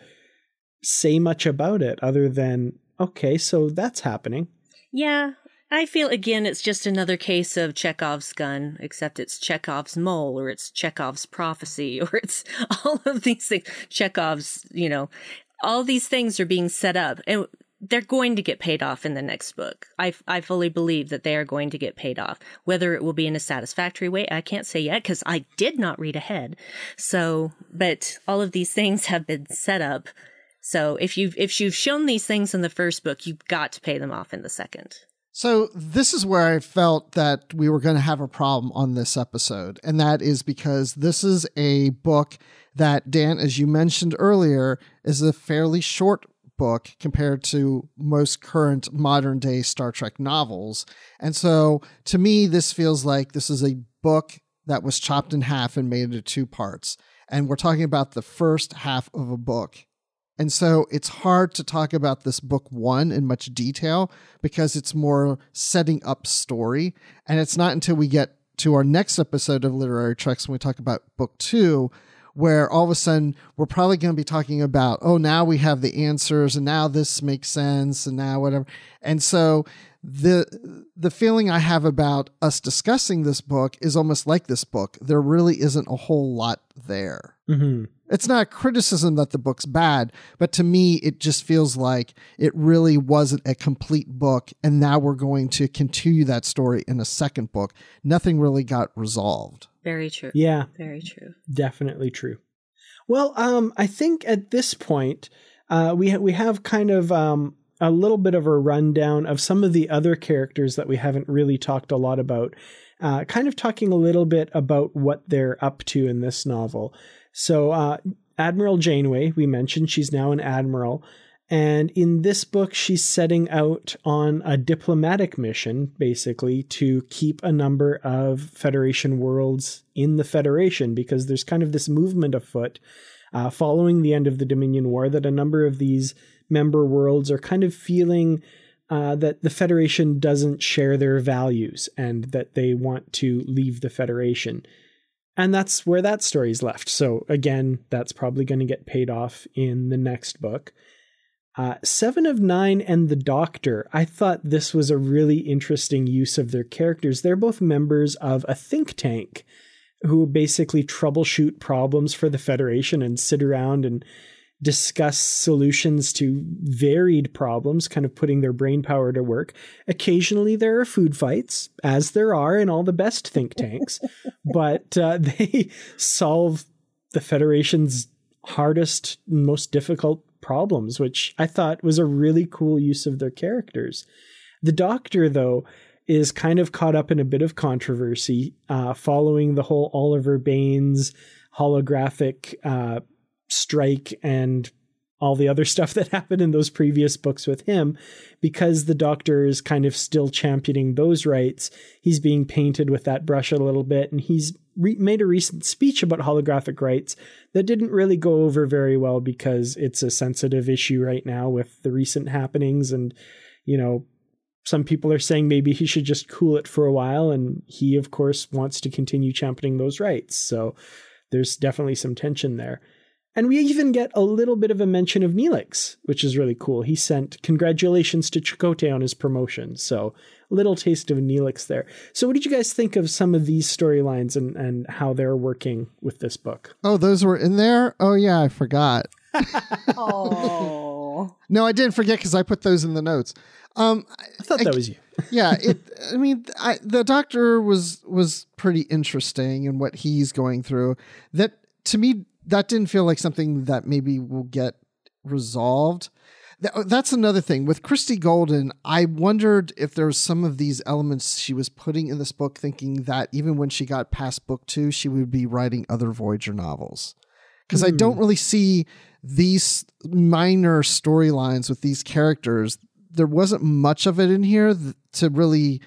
say much about it other than, okay, so that's happening. Yeah. I feel, again, it's just another case of Chekhov's gun, except it's Chekhov's mole, or it's Chekhov's prophecy, or it's all of these things. Chekhov's, you know, all these things are being set up, and they're going to get paid off in the next book. I, I fully believe that they are going to get paid off. Whether it will be in a satisfactory way, I can't say yet, because I did not read ahead. So, but all of these things have been set up. So if you've, if you've shown these things in the first book, you've got to pay them off in the second. So this is where I felt that we were going to have a problem on this episode. And that is because this is a book that, Dan, as you mentioned earlier, is a fairly short book compared to most current modern day Star Trek novels. And so to me, this feels like this is a book that was chopped in half and made into two parts. And we're talking about the first half of a book. And so it's hard to talk about this book one in much detail because it's more setting up story. And it's not until we get to our next episode of Literary Treks when we talk about book two, where all of a sudden we're probably going to be talking about, oh, now we have the answers and now this makes sense and now whatever. And so the the feeling I have about us discussing this book is almost like this book. There really isn't a whole lot there. Mm-hmm. It's not a criticism that the book's bad, but to me, it just feels like it really wasn't a complete book. And now we're going to continue that story in a second book. Nothing really got resolved. Very true. Yeah. Very true. Definitely true. Well, um, I think at this point, uh, we, ha- we have kind of um, a little bit of a rundown of some of the other characters that we haven't really talked a lot about, uh, kind of talking a little bit about what they're up to in this novel. So uh, Admiral Janeway, we mentioned, she's now an admiral. And in this book, she's setting out on a diplomatic mission, basically, to keep a number of Federation worlds in the Federation, because there's kind of this movement afoot uh, following the end of the Dominion War that a number of these member worlds are kind of feeling uh, that the Federation doesn't share their values and that they want to leave the Federation. And that's where that story's left. So again, that's probably going to get paid off in the next book. Uh, Seven of Nine and the Doctor, I thought this was a really interesting use of their characters. They're both members of a think tank who basically troubleshoot problems for the Federation and sit around and discuss solutions to varied problems, kind of putting their brain power to work. Occasionally there are food fights, as there are in all the best think tanks, but uh, they solve the Federation's hardest, most difficult problems, which I thought was a really cool use of their characters. The Doctor, though, is kind of caught up in a bit of controversy uh, following the whole Oliver Baines holographic uh strike and all the other stuff that happened in those previous books with him. Because the Doctor is kind of still championing those rights, he's being painted with that brush a little bit, and he's re- made a recent speech about holographic rights that didn't really go over very well because it's a sensitive issue right now with the recent happenings. And, you know, some people are saying maybe he should just cool it for a while, and he, of course, wants to continue championing those rights. So there's definitely some tension there. And we even get a little bit of a mention of Neelix, which is really cool. He sent congratulations to Chakotay on his promotion. So a little taste of Neelix there. So what did you guys think of some of these storylines and, and how they're working with this book? Oh, those were in there? Oh, yeah, I forgot. Oh. No, I didn't forget because I put those in the notes. Um, I thought I, that was you. yeah, it. I mean, I, the Doctor was was pretty interesting in what he's going through. That to me, that didn't feel like something that maybe will get resolved. That, that's another thing with Christie Golden. I wondered if there was some of these elements she was putting in this book, thinking that even when she got past book two, she would be writing other Voyager novels. Because mm. I don't really see these minor storylines with these characters. There wasn't much of it in here th- to really,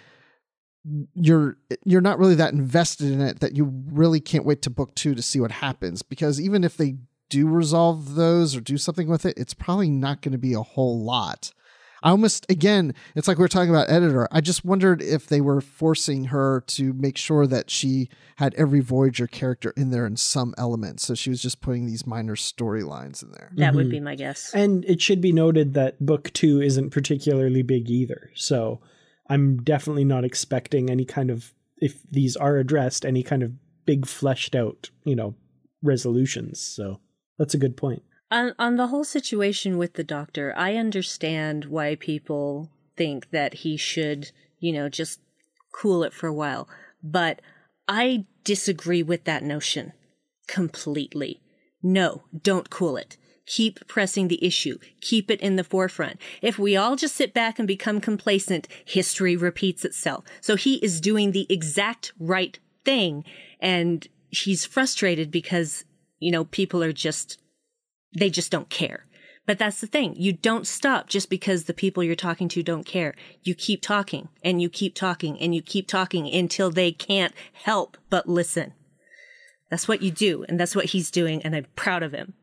you're, you're not really that invested in it that you really can't wait to book two to see what happens. Because even if they do resolve those or do something with it, it's probably not going to be a whole lot. I almost, again, it's like we were talking about editor. I just wondered if they were forcing her to make sure that she had every Voyager character in there in some element. So she was just putting these minor storylines in there. That mm-hmm. would be my guess. And it should be noted that book two isn't particularly big either. So I'm definitely not expecting any kind of, if these are addressed, any kind of big fleshed out, you know, resolutions. So that's a good point. On, on the whole situation with the Doctor, I understand why people think that he should, you know, just cool it for a while. But I disagree with that notion completely. No, don't cool it. Keep pressing the issue. Keep it in the forefront. If we all just sit back and become complacent, history repeats itself. So he is doing the exact right thing. And he's frustrated because, you know, people are just... they just don't care. But that's the thing. You don't stop just because the people you're talking to don't care. You keep talking and you keep talking and you keep talking until they can't help but listen. That's what you do. And that's what he's doing. And I'm proud of him.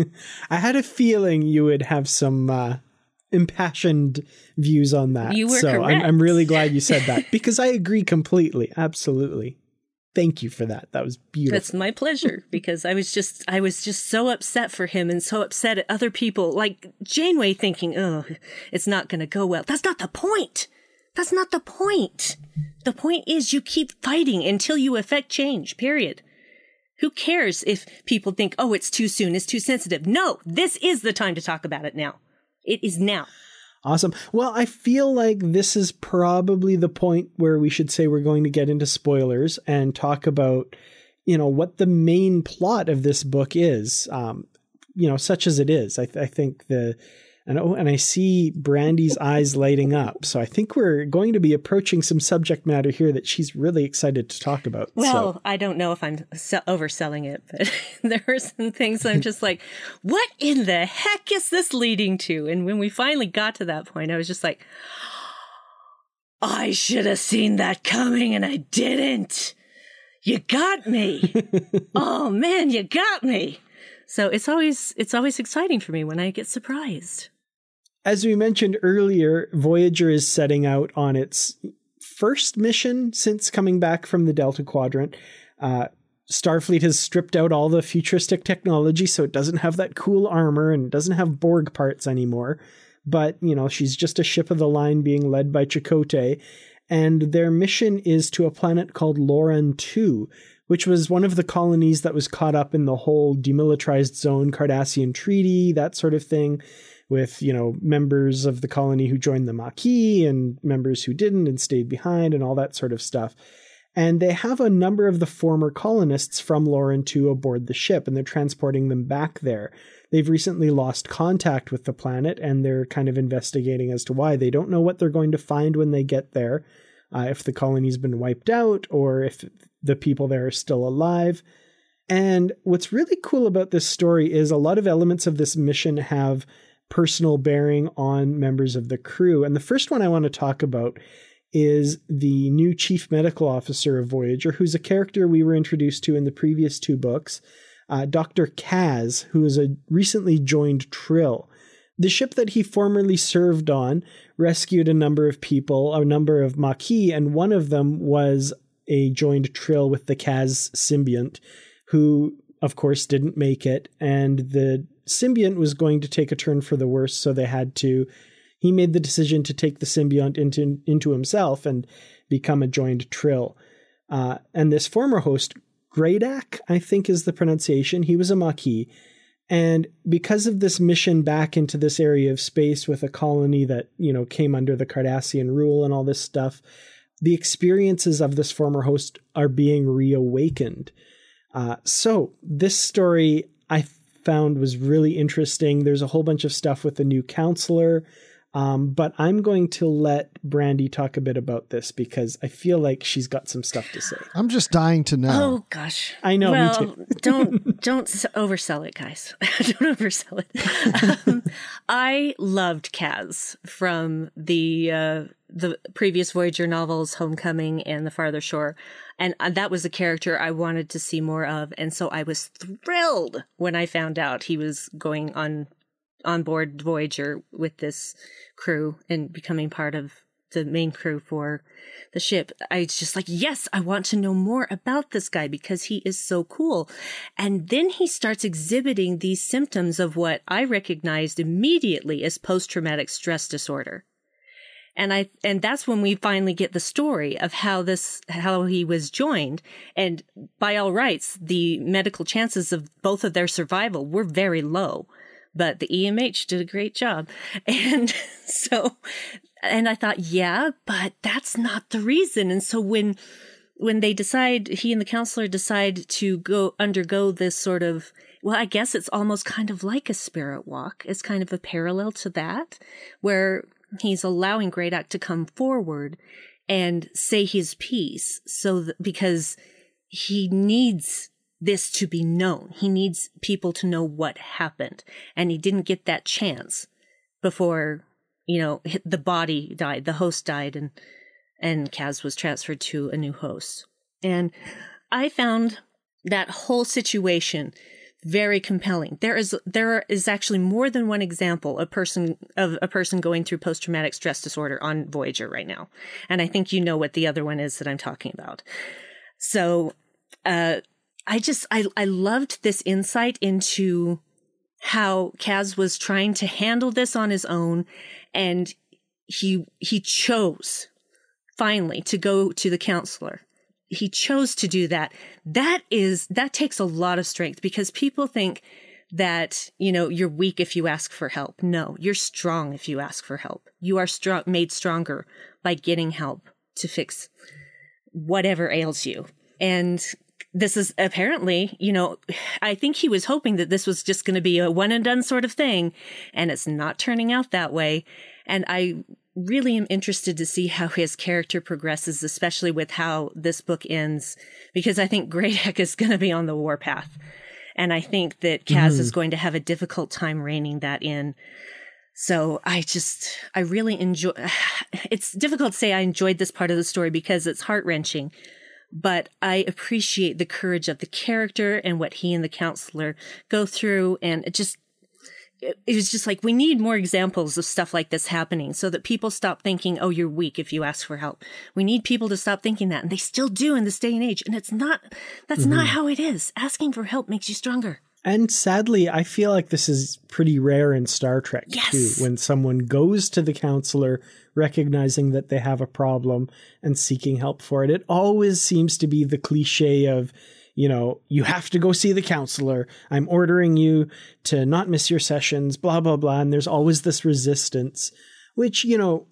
I had a feeling you would have some uh, impassioned views on that. You were so correct. I'm, I'm really glad you said that because I agree completely. Absolutely. Thank you for that. That was beautiful. That's my pleasure because I was just, I was just so upset for him and so upset at other people like Janeway thinking, oh, it's not going to go well. That's not the point. That's not the point. The point is you keep fighting until you affect change, period. Who cares if people think, oh, it's too soon, it's too sensitive. No, this is the time to talk about it now. It is now. Awesome. Well, I feel like this is probably the point where we should say we're going to get into spoilers and talk about, you know, what the main plot of this book is, um, you know, such as it is. I, th- I think the, and, oh, and I see Brandy's eyes lighting up. So I think we're going to be approaching some subject matter here that she's really excited to talk about. Well, so. I don't know if I'm se- overselling it, but there are some things I'm just like, what in the heck is this leading to? And when we finally got to that point, I was just like, I should have seen that coming and I didn't. You got me. Oh man, you got me. So it's always, it's always exciting for me when I get surprised. As we mentioned earlier, Voyager is setting out on its first mission since coming back from the Delta Quadrant. Uh, Starfleet has stripped out all the futuristic technology, so it doesn't have that cool armor and doesn't have Borg parts anymore. But, you know, she's just a ship of the line being led by Chakotay. And their mission is to a planet called Loran two, which was one of the colonies that was caught up in the whole demilitarized zone, Cardassian Treaty, that sort of thing, with, you know, members of the colony who joined the Maquis and members who didn't and stayed behind and all that sort of stuff. And they have a number of the former colonists from Loran two aboard the ship, and they're transporting them back there. They've recently lost contact with the planet, and they're kind of investigating as to why. They don't know what they're going to find when they get there, uh, if the colony's been wiped out or if the people there are still alive. And what's really cool about this story is a lot of elements of this mission have personal bearing on members of the crew. And the first one I want to talk about is the new chief medical officer of Voyager, who's a character we were introduced to in the previous two books, uh, Doctor Kaz, who is a recently joined Trill. The ship that he formerly served on rescued a number of people, a number of Maquis, and one of them was a joined Trill with the Kaz symbiont, who, of course, didn't make it. And the symbiont was going to take a turn for the worse, so they had to... He made the decision to take the symbiont into, into himself and become a joined Trill. Uh, and this former host, Greydak, I think is the pronunciation, he was a Maquis. And because of this mission back into this area of space with a colony that, you know, came under the Cardassian rule and all this stuff, the experiences of this former host are being reawakened. Uh, so this story I found was really interesting. There's a whole bunch of stuff with the new counselor. Um, but I'm going to let Brandy talk a bit about this because I feel like she's got some stuff to say. I'm just dying to know. Oh gosh, I know. Well, me too. don't don't oversell it, guys. Don't oversell it. Um, I loved Kaz from the uh, the previous Voyager novels, Homecoming and The Farther Shore, and that was a character I wanted to see more of. And so I was thrilled when I found out he was going on. on board Voyager with this crew and becoming part of the main crew for the ship. I was just like, yes, I want to know more about this guy because he is so cool. And then he starts exhibiting these symptoms of what I recognized immediately as post-traumatic stress disorder. And I, and that's when we finally get the story of how this, how he was joined. And by all rights, the medical chances of both of their survival were very low. But the E M H did a great job. And so, and I thought, yeah, but that's not the reason. And so when, when they decide, he and the counselor decide to go undergo this sort of, well, I guess it's almost kind of like a spirit walk. It's kind of a parallel to that, where he's allowing Greydock to come forward and say his piece. So that, because he needs this to be known. He needs people to know what happened. And he didn't get that chance before, you know, the body died, the host died, and, and Kaz was transferred to a new host. And I found that whole situation very compelling. There is, there is actually more than one example of person, of a person going through post-traumatic stress disorder on Voyager right now. And I think you know what the other one is that I'm talking about. So, uh, I just, I, I loved this insight into how Kaz was trying to handle this on his own. And he, he chose finally to go to the counselor. He chose to do that. That is, that takes a lot of strength because people think that, you know, you're weak if you ask for help. No, you're strong if you ask for help. You are strong, made stronger by getting help to fix whatever ails you. And this is apparently, you know, I think he was hoping that this was just going to be a one and done sort of thing, and it's not turning out that way. And I really am interested to see how his character progresses, especially with how this book ends, because I think Greydock is going to be on the warpath. And I think that Kaz mm-hmm. is going to have a difficult time reining that in. So I just, I really enjoy, it's difficult to say I enjoyed this part of the story because it's heart-wrenching. But I appreciate the courage of the character and what he and the counselor go through. And it just, it was just like, we need more examples of stuff like this happening so that people stop thinking, oh, you're weak if you ask for help. We need people to stop thinking that. And they still do in this day and age. And it's not, that's mm-hmm. not how it is. Asking for help makes you stronger. And sadly, I feel like this is pretty rare in Star Trek, yes. too, when someone goes to the counselor recognizing that they have a problem and seeking help for it. It always seems to be the cliche of, you know, you have to go see the counselor. I'm ordering you to not miss your sessions, blah, blah, blah. And there's always this resistance, which, you know,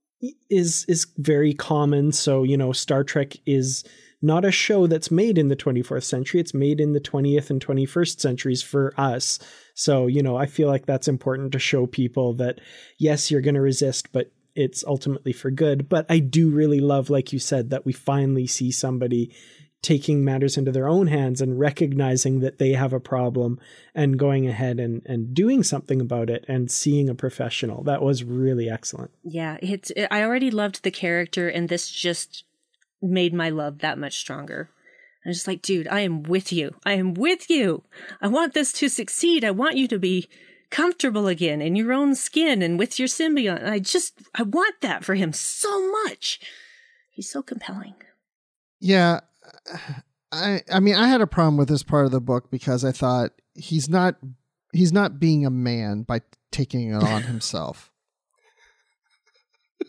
is is very common. So, you know, Star Trek is not a show that's made in the twenty-fourth century. It's made in the twentieth and twenty-first centuries for us. So, you know, I feel like that's important to show people that, yes, you're going to resist, but it's ultimately for good. But I do really love, like you said, that we finally see somebody taking matters into their own hands and recognizing that they have a problem and going ahead and, and doing something about it and seeing a professional. That was really excellent. Yeah, it's, it, I already loved the character, and this just made my love that much stronger. I'm just like, dude, I am with you. I am with you. I want this to succeed. I want you to be comfortable again in your own skin and with your symbiont. And I just, I want that for him so much. He's so compelling. Yeah. I, I mean, I had a problem with this part of the book because I thought he's not, he's not being a man by taking it on himself.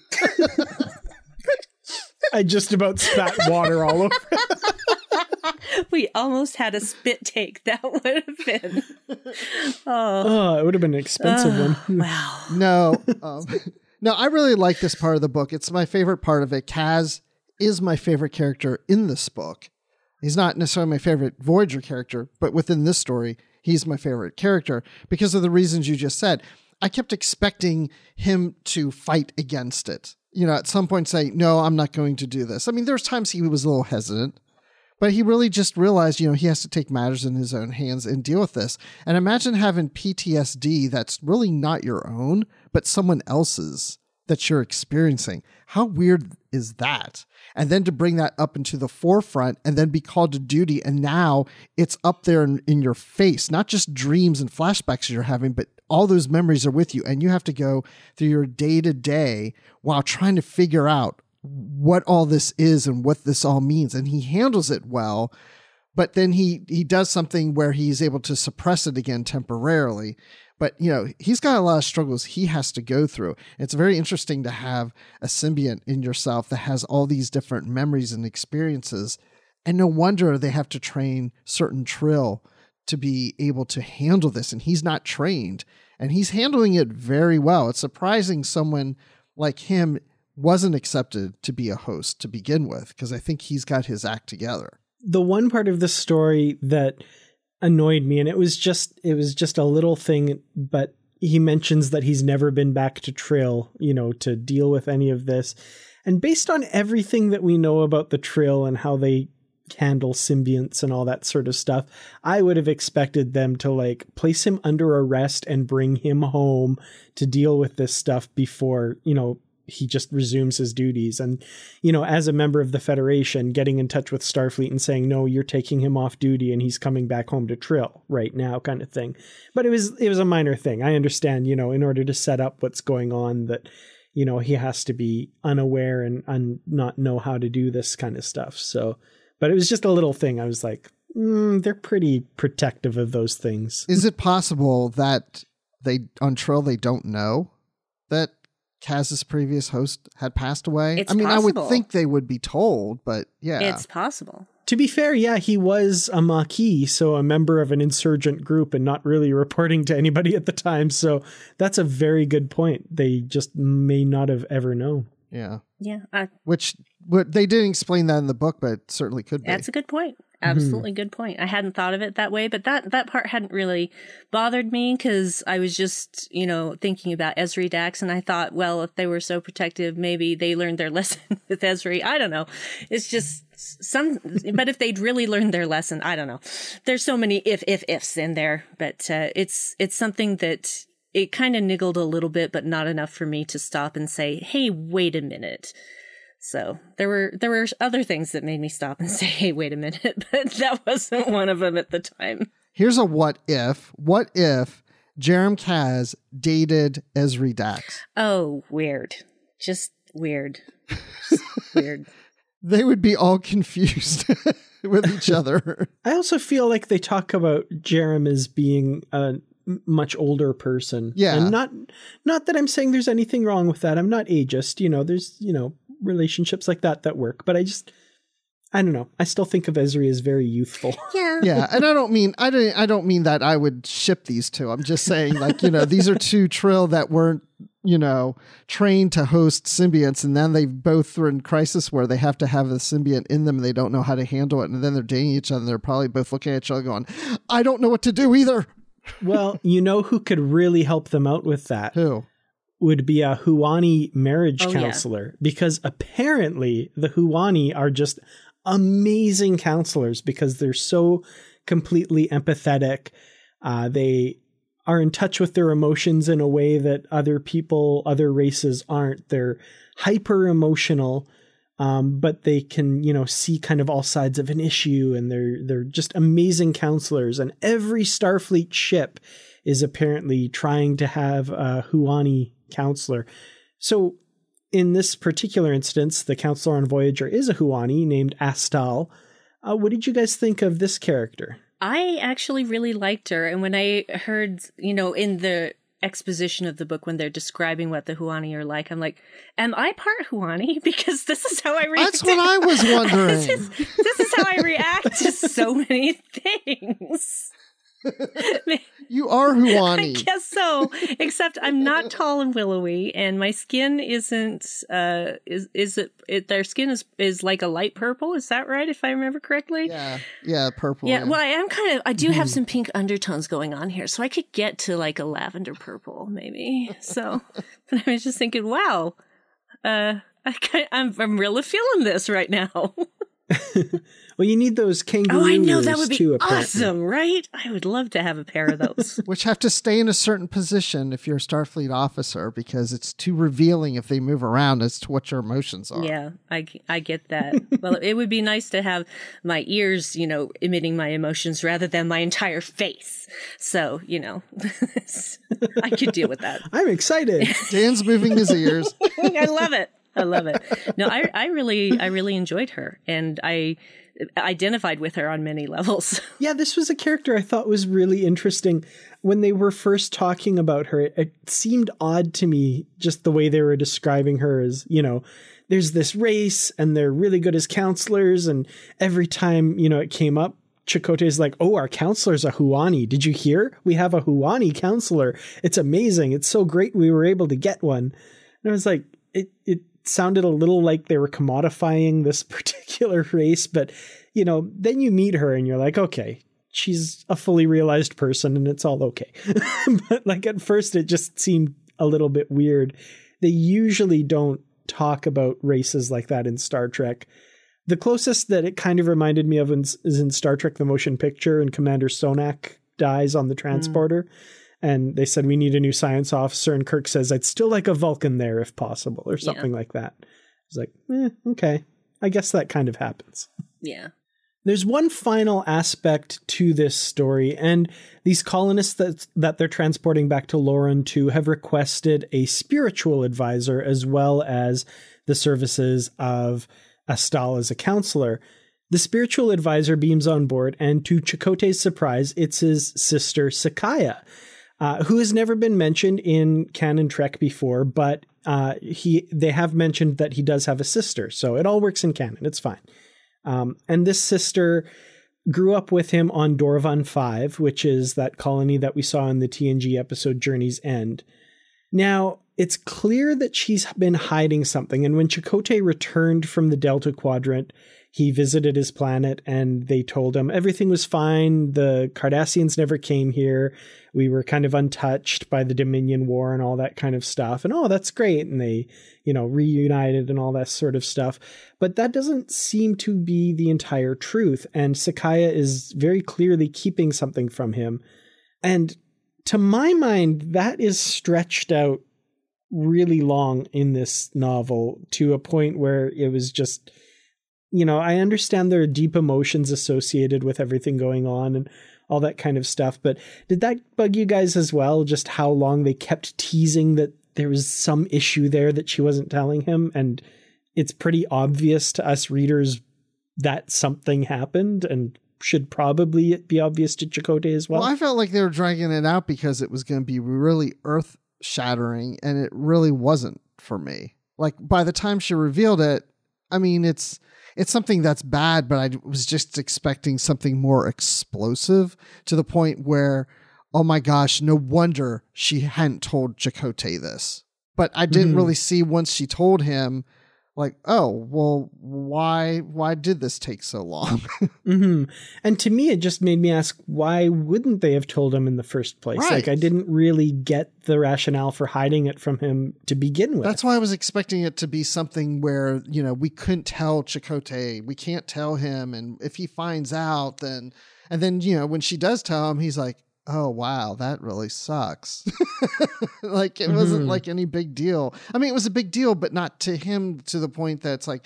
I just about spat water all over. We almost had a spit take. That would have been. Oh, Oh, it would have been an expensive oh, one. wow. No, um, no, I really like this part of the book. It's my favorite part of it. Kaz is my favorite character in this book. He's not necessarily my favorite Voyager character, but within this story, he's my favorite character because of the reasons you just said. I kept expecting him to fight against it. You know, at some point say, no, I'm not going to do this. I mean, there's times he was a little hesitant, but he really just realized, you know, he has to take matters in his own hands and deal with this. And imagine having P T S D that's really not your own, but someone else's that you're experiencing. How weird is that? And then to bring that up into the forefront and then be called to duty. And now it's up there in, in your face, not just dreams and flashbacks you're having, but all those memories are with you. And you have to go through your day to day while trying to figure out what all this is and what this all means. And he handles it well, but then he, he does something where he's able to suppress it again temporarily. But, you know, he's got a lot of struggles he has to go through. It's very interesting to have a symbiont in yourself that has all these different memories and experiences. And no wonder they have to train certain Trill to be able to handle this. And he's not trained, and he's handling it very well. It's surprising someone like him wasn't accepted to be a host to begin with, because I think he's got his act together. The one part of the story that annoyed me, and it was just it was just a little thing, but he mentions that he's never been back to Trill, you know, to deal with any of this. And based on everything that we know about the Trill and how they handle symbionts and all that sort of stuff, I would have expected them to like place him under arrest and bring him home to deal with this stuff before, you know, he just resumes his duties. And, you know, as a member of the Federation, getting in touch with Starfleet and saying, no, you're taking him off duty and he's coming back home to Trill right now, kind of thing. But it was, it was a minor thing. I understand, you know, in order to set up what's going on, that, you know, he has to be unaware and un- not know how to do this kind of stuff. So, but it was just a little thing. I was like, mm, they're pretty protective of those things. Is it possible that they, on Trill, they don't know that Kaz's previous host had passed away? It's I mean, possible. I would think they would be told, but yeah. It's possible. To be fair, yeah, he was a Maquis, so a member of an insurgent group and not really reporting to anybody at the time. So that's a very good point. They just may not have ever known. Yeah. Yeah. Uh, Which, what they didn't explain that in the book, but it certainly could be. That's a good point. Absolutely good point. I hadn't thought of it that way, but that, that part hadn't really bothered me because I was just, you know, thinking about Ezri Dax, and I thought, well, if they were so protective, maybe they learned their lesson with Ezri. I don't know. It's just some, but if they'd really learned their lesson, I don't know. There's so many if, if, ifs in there, but uh, it's, it's something that it kind of niggled a little bit, but not enough for me to stop and say, hey, wait a minute. So there were there were other things that made me stop and say, hey, wait a minute, but that wasn't one of them at the time. Here's a what if. What if Jerem Kaz dated Ezri Dax? Oh, weird. Just weird. Just weird. They would be all confused with each other. I also feel like they talk about Jerem as being a much older person. Yeah. And not not that I'm saying there's anything wrong with that. I'm not ageist. You know, there's, you know, relationships like that that work, but I just I don't know. I still think of Ezri as very youthful. Yeah. Yeah, and I don't mean I don't I don't mean that I would ship these two. I'm just saying, like, you know, these are two Trill that weren't, you know, trained to host symbionts, and then they both were in crisis where they have to have a symbiont in them and they don't know how to handle it, and then they're dating each other and they're probably both looking at each other going, I don't know what to do either. Well, you know who could really help them out with that? Who? Would be a Huani marriage Oh, counselor, yeah. Because apparently the Huani are just amazing counselors because they're so completely empathetic. Uh, they are in touch with their emotions in a way that other people, other races aren't. They're hyper emotional, um, but they can, you know, see kind of all sides of an issue, and they're they're just amazing counselors. And every Starfleet ship is apparently trying to have a Huani counselor. So in this particular instance, the counselor on Voyager is a Huani named Astal. Uh, what did you guys think of this character? I actually really liked her. And when I heard, you know, in the exposition of the book when they're describing what the Huani are like, I'm like, am I part Huani? Because this is how I react. That's what I was wondering. this, is, this is how I react to so many things. You are Huani. I guess so, except I'm not tall and willowy, and my skin isn't. Uh, is is it, it? Their skin is is like a light purple. Is that right? If I remember correctly. Yeah, yeah, purple. Yeah. yeah. Well, I am kind of. I do have some pink undertones going on here, so I could get to like a lavender purple, maybe. So, but I was just thinking, wow, uh, I kind I'm I'm really feeling this right now. Well, you need those kangaroo Oh, I know ears that would be too, apparently. awesome, right? I would love to have a pair of those. Which have to stay in a certain position if you're a Starfleet officer, because it's too revealing if they move around as to what your emotions are. Yeah, I, I get that. Well, it would be nice to have my ears, you know, emitting my emotions rather than my entire face. So, you know, I could deal with that. I'm excited. Dan's moving his ears. I love it. I love it. No, I, I really, I really enjoyed her, and I identified with her on many levels. Yeah, this was a character I thought was really interesting. When they were first talking about her, it, it seemed odd to me, just the way they were describing her as, you know, there's this race and they're really good as counselors. And every time, you know, it came up, Chakotay's like, oh, our counselor's a Huani. Did you hear? We have a Huani counselor. It's amazing. It's so great we were able to get one. And I was like, it, it sounded a little like they were commodifying this particular race, but you know, then you meet her and you're like, okay, she's a fully realized person and it's all okay. But like at first it just seemed a little bit weird. They usually don't talk about races like that in Star Trek. The closest that it kind of reminded me of is in Star Trek The Motion Picture, and Commander Sonak dies on the transporter. Mm. And they said, we need a new science officer. And Kirk says, I'd still like a Vulcan there if possible, or something yeah. like that. It's like, eh, okay. I guess that kind of happens. Yeah. There's one final aspect to this story, and these colonists that, that they're transporting back to Loran two have requested a spiritual advisor as well as the services of Astal as a counselor. The spiritual advisor beams on board, and to Chakotay's surprise, it's his sister Sakaya. Uh, who has never been mentioned in canon Trek before, but uh, he they have mentioned that he does have a sister, so it all works in canon. It's fine. Um, and this sister grew up with him on Dorvan five, which is that colony that we saw in the T N G episode Journey's End. Now, it's clear that she's been hiding something, and when Chakotay returned from the Delta Quadrant, he visited his planet and they told him everything was fine. The Cardassians never came here. We were kind of untouched by the Dominion War and all that kind of stuff. And oh, that's great. And they, you know, reunited and all that sort of stuff. But that doesn't seem to be the entire truth. And Sakaya is very clearly keeping something from him. And to my mind, that is stretched out really long in this novel to a point where it was just, you know, I understand there are deep emotions associated with everything going on and all that kind of stuff. But did that bug you guys as well? Just how long they kept teasing that there was some issue there that she wasn't telling him? And it's pretty obvious to us readers that something happened and should probably be obvious to Chakotay as well. Well, I felt like they were dragging it out because it was going to be really earth shattering, and it really wasn't for me. Like by the time she revealed it, I mean, it's, It's something that's bad, but I was just expecting something more explosive to the point where, oh my gosh, no wonder she hadn't told Chakotay this. But I didn't mm-hmm. really see once she told him, like, oh, well, why why did this take so long? mm-hmm. And to me, it just made me ask, why wouldn't they have told him in the first place? Right. Like, I didn't really get the rationale for hiding it from him to begin with. That's why I was expecting it to be something where, you know, we couldn't tell Chakotay. We can't tell him. And if he finds out, then, and then, you know, when she does tell him, he's like, oh, wow, that really sucks. Like, it mm-hmm. wasn't like any big deal. I mean, it was a big deal, but not to him to the point that it's like,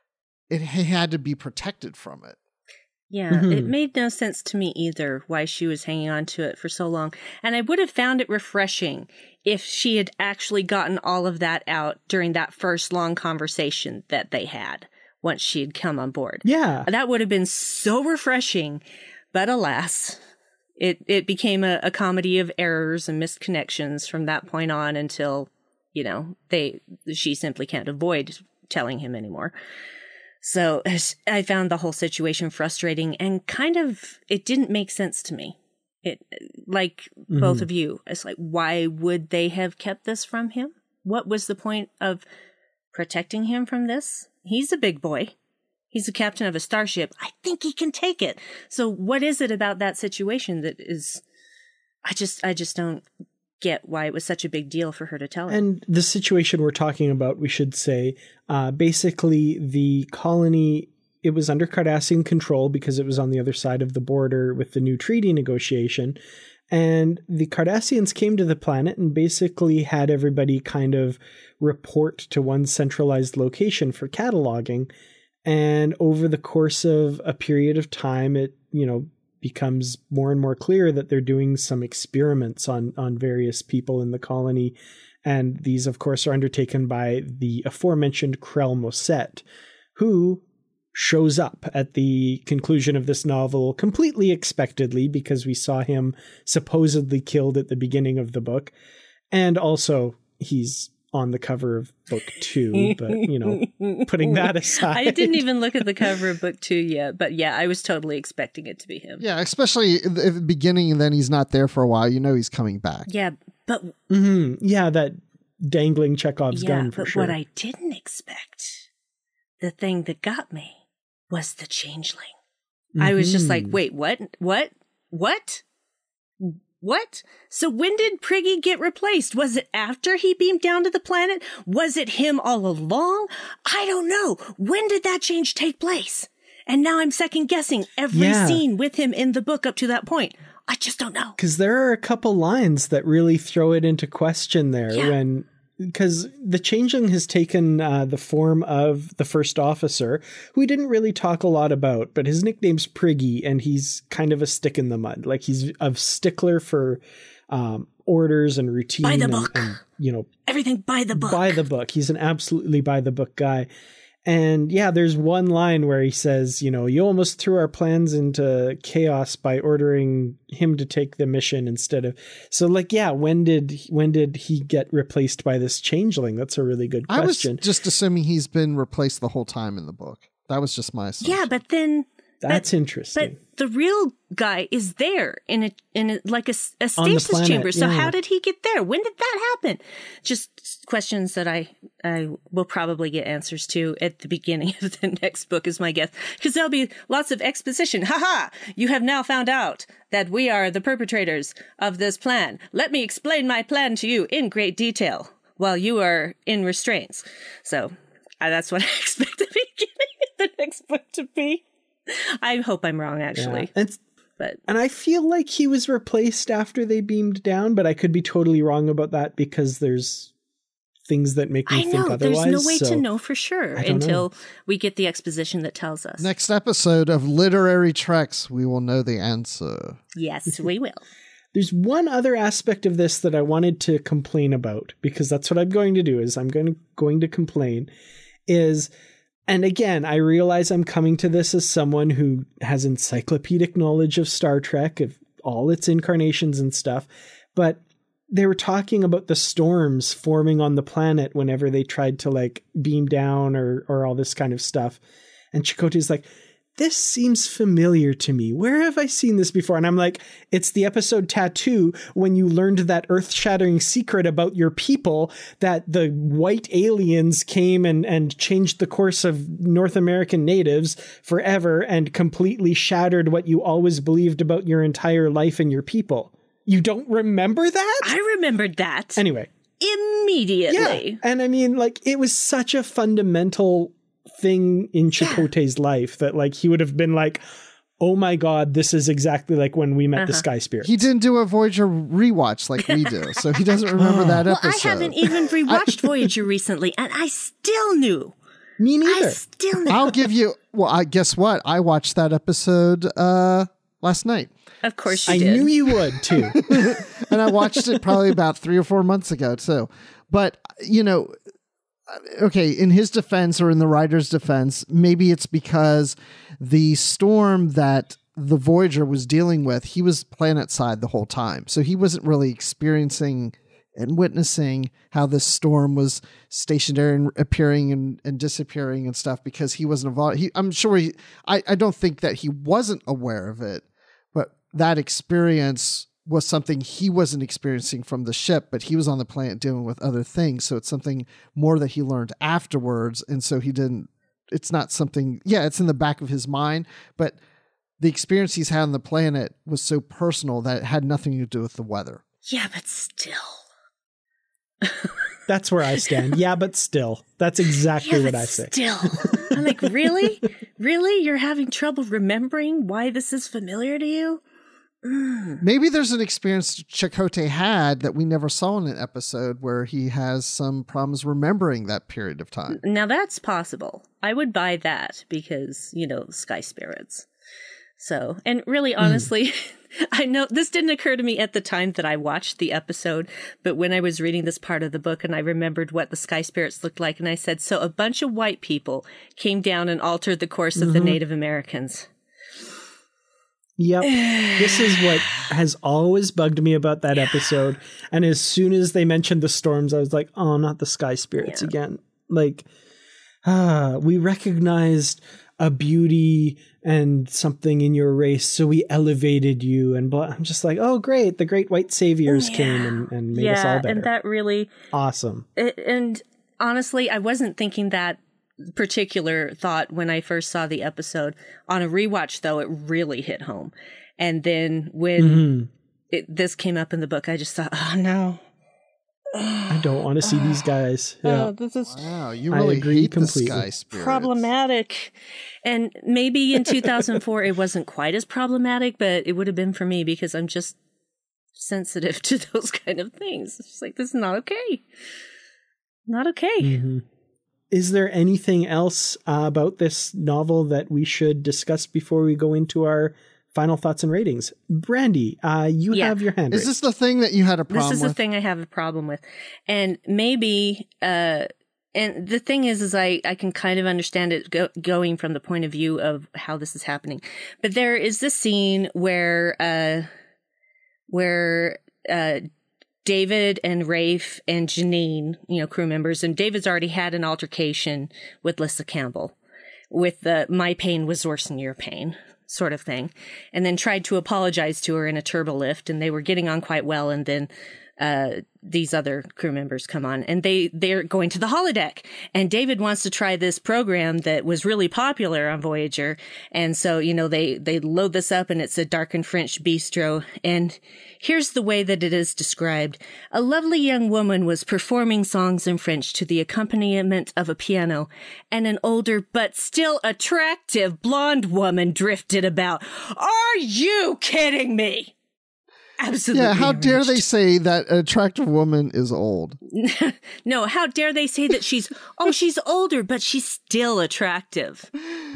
it he had to be protected from it. Yeah, mm-hmm. It made no sense to me either why she was hanging on to it for so long. And I would have found it refreshing if she had actually gotten all of that out during that first long conversation that they had once she had come on board. Yeah. That would have been so refreshing. But alas, it it became a, a comedy of errors and missed connections from that point on until, you know, they she simply can't avoid telling him anymore. So I found the whole situation frustrating and kind of, it didn't make sense to me. It, like mm-hmm. both of you, it's like, why would they have kept this from him? What was the point of protecting him from this? He's a big boy. He's the captain of a starship. I think he can take it. So what is it about that situation that is, I just, I just don't get why it was such a big deal for her to tell him. And the situation we're talking about, we should say, uh, basically the colony, it was under Cardassian control because it was on the other side of the border with the new treaty negotiation. And the Cardassians came to the planet and basically had everybody kind of report to one centralized location for cataloging. And over the course of a period of time, it, you know, becomes more and more clear that they're doing some experiments on, on various people in the colony. And these, of course, are undertaken by the aforementioned Krell Moset, who shows up at the conclusion of this novel completely expectedly because we saw him supposedly killed at the beginning of the book. And also he's on the cover of book two, but, you know, putting that aside. I didn't even look at the cover of book two yet, but yeah, I was totally expecting it to be him. Yeah, especially at the beginning and then he's not there for a while. You know he's coming back. Yeah, but... Mm-hmm. Yeah, that dangling Chekhov's yeah, gun for but sure. What I didn't expect, the thing that got me, was the changeling. Mm-hmm. I was just like, wait, what? What? What? What? So when did Priggy get replaced? Was it after he beamed down to the planet? Was it him all along? I don't know. When did that change take place? And now I'm second guessing every yeah. scene with him in the book up to that point. I just don't know. Because there are a couple lines that really throw it into question there yeah. when... Because the changeling has taken uh, the form of the first officer, who we didn't really talk a lot about, but his nickname's Priggy, and he's kind of a stick in the mud. Like, he's a stickler for um, orders and routine. By the and, book. And, you know, everything by the book. By the book. He's an absolutely by the book guy. And yeah, there's one line where he says, you know, you almost threw our plans into chaos by ordering him to take the mission instead of. So like, yeah, when did when did he get replaced by this changeling? That's a really good question. I was just assuming he's been replaced the whole time in the book. That was just my assumption. Yeah, but then that's but, interesting. But the real guy is there in a in a, like a, a stasis planet, chamber. So yeah. how did he get there? When did that happen? Just questions that I I will probably get answers to at the beginning of the next book, is my guess, because there'll be lots of exposition. Ha ha! You have now found out that we are the perpetrators of this plan. Let me explain my plan to you in great detail while you are in restraints. So uh, that's what I expect the beginning of the next book to be. I hope I'm wrong, actually. Yeah. And, but and I feel like he was replaced after they beamed down, but I could be totally wrong about that because there's things that make me I think know, otherwise. There's no way so to know for sure until know. we get the exposition that tells us. Next episode of Literary Treks, we will know the answer. Yes, we will. There's one other aspect of this that I wanted to complain about, because that's what I'm going to do, is I'm going to, going to complain, is... And again, I realize I'm coming to this as someone who has encyclopedic knowledge of Star Trek, of all its incarnations and stuff, but they were talking about the storms forming on the planet whenever they tried to like beam down or or all this kind of stuff. And Chakotay's like, this seems familiar to me. Where have I seen this before? And I'm like, it's the episode Tattoo, when you learned that earth-shattering secret about your people, that the white aliens came and, and changed the course of North American natives forever and completely shattered what you always believed about your entire life and your people. You don't remember that? I remembered that. Anyway. Immediately. Yeah. And I mean, like, it was such a fundamental thing in Chakotay's yeah. life that like he would have been like, oh my god, this is exactly like when we met uh-huh. the Sky Spirits. He didn't do a Voyager rewatch like we do, so he doesn't remember that well, episode. I haven't even rewatched Voyager recently, and I still knew. Me neither. I still knew. I'll give you, well, I guess what? I watched that episode uh, last night. Of course you I did. knew you would, too. And I watched it probably about three or four months ago, too. But, you know... Okay, in his defense or in the writer's defense, maybe it's because the storm that the Voyager was dealing with, he was planet side the whole time. So he wasn't really experiencing and witnessing how this storm was stationary and appearing and, and disappearing and stuff, because he wasn't involved. He, I'm sure he, I, I don't think that he wasn't aware of it, but that experience was something he wasn't experiencing from the ship, but he was on the planet dealing with other things. So it's something more that he learned afterwards. And so he didn't, it's not something, yeah, it's in the back of his mind, but the experience he's had on the planet was so personal that it had nothing to do with the weather. Yeah, but still. That's where I stand. Yeah, but still. That's exactly yeah, what I say. Still. I'm like, really? Really? You're having trouble remembering why this is familiar to you? Mm. Maybe there's an experience Chakotay had that we never saw in an episode where he has some problems remembering that period of time. Now that's possible. I would buy that because, you know, sky spirits. So, and really, honestly, mm. I know this didn't occur to me at the time that I watched the episode, but when I was reading this part of the book and I remembered what the sky spirits looked like, and I said, so a bunch of white people came down and altered the course of mm-hmm. the Native Americans. Yep. This is what has always bugged me about that episode. And as soon as they mentioned the storms, I was like, oh, not the sky spirits yeah. again. Like, ah, we recognized a beauty and something in your race, so we elevated you. And blah. I'm just like, oh, great. The great white saviors yeah. came and, and made yeah, us all better. And that really... Awesome. It, and honestly, I wasn't thinking that particular thought when I first saw the episode. On a rewatch, though, it really hit home. And then when mm-hmm. it, this came up in the book, I just thought, oh, no. I don't want to see these guys. Yeah. Oh, this is wow, you really I agree hate completely. The sky spirits. Problematic. And maybe in two thousand four it wasn't quite as problematic, but it would have been for me because I'm just sensitive to those kind of things. It's just like, this is not okay. Not okay. Mm-hmm. Is there anything else uh, about this novel that we should discuss before we go into our final thoughts and ratings? Brandy, uh, you yeah. have your hand raised. Is this the thing that you had a problem with? This is with? the thing I have a problem with. And maybe, uh, and the thing is, is I, I can kind of understand it go, going from the point of view of how this is happening. But there is this scene where, uh, where, uh, David and Rafe and Janine, you know, crew members, and David's already had an altercation with Lissa Campbell with the, my pain was worse than your pain sort of thing, and then tried to apologize to her in a turbo lift, and they were getting on quite well, and then uh these other crew members come on, and they they're going to the holodeck, and David wants to try this program that was really popular on Voyager, and so, you know, they they load this up, and it's a darkened French bistro, and here's the way that it is described. A lovely young woman was performing songs in French to the accompaniment of a piano, and an older but still attractive blonde woman drifted about. Are you kidding me? Absolutely. Yeah, how enraged. dare they say that an attractive woman is old? No, how dare they say that she's, oh, she's older, but she's still attractive.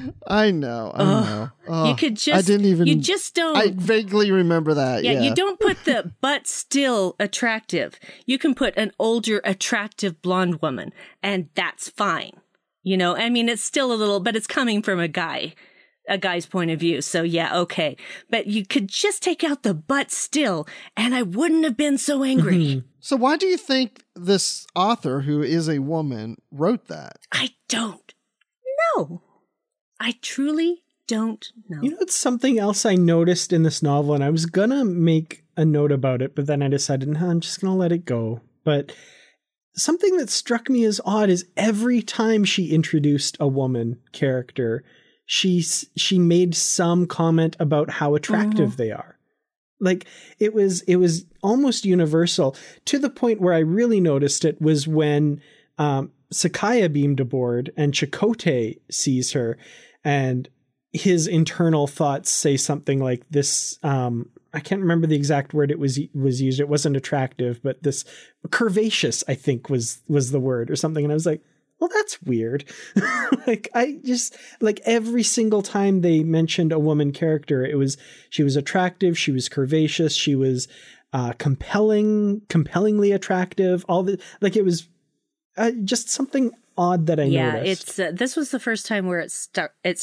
I know, I Ugh. know. Oh, you could just, I didn't even, you just don't. I vaguely remember that, yeah. Yeah, you don't put the but still attractive. You can put an older, attractive blonde woman, and that's fine. You know, I mean, it's still a little, but it's coming from a guy. A guy's point of view. So yeah, okay. But you could just take out the but still, and I wouldn't have been so angry. Mm-hmm. So why do you think this author, who is a woman, wrote that? I don't know. I truly don't know. You know, it's something else I noticed in this novel, and I was gonna make a note about it, but then I decided, no, I'm just gonna let it go. But something that struck me as odd is every time she introduced a woman character, she she made some comment about how attractive mm-hmm. they are. Like it was it was almost universal, to the point where I really noticed it was when um, Sakaya beamed aboard and Chakotay sees her, and his internal thoughts say something like this. Um, I can't remember the exact word it was was used. It wasn't attractive, but this curvaceous, I think, was was the word or something. And I was like, well, that's weird. Like, I just, like, every single time they mentioned a woman character, it was, she was attractive, she was curvaceous, she was uh, compelling, compellingly attractive, all the, like, it was uh, just something odd that I yeah, noticed. Yeah, it's, uh, this was the first time where it start, it's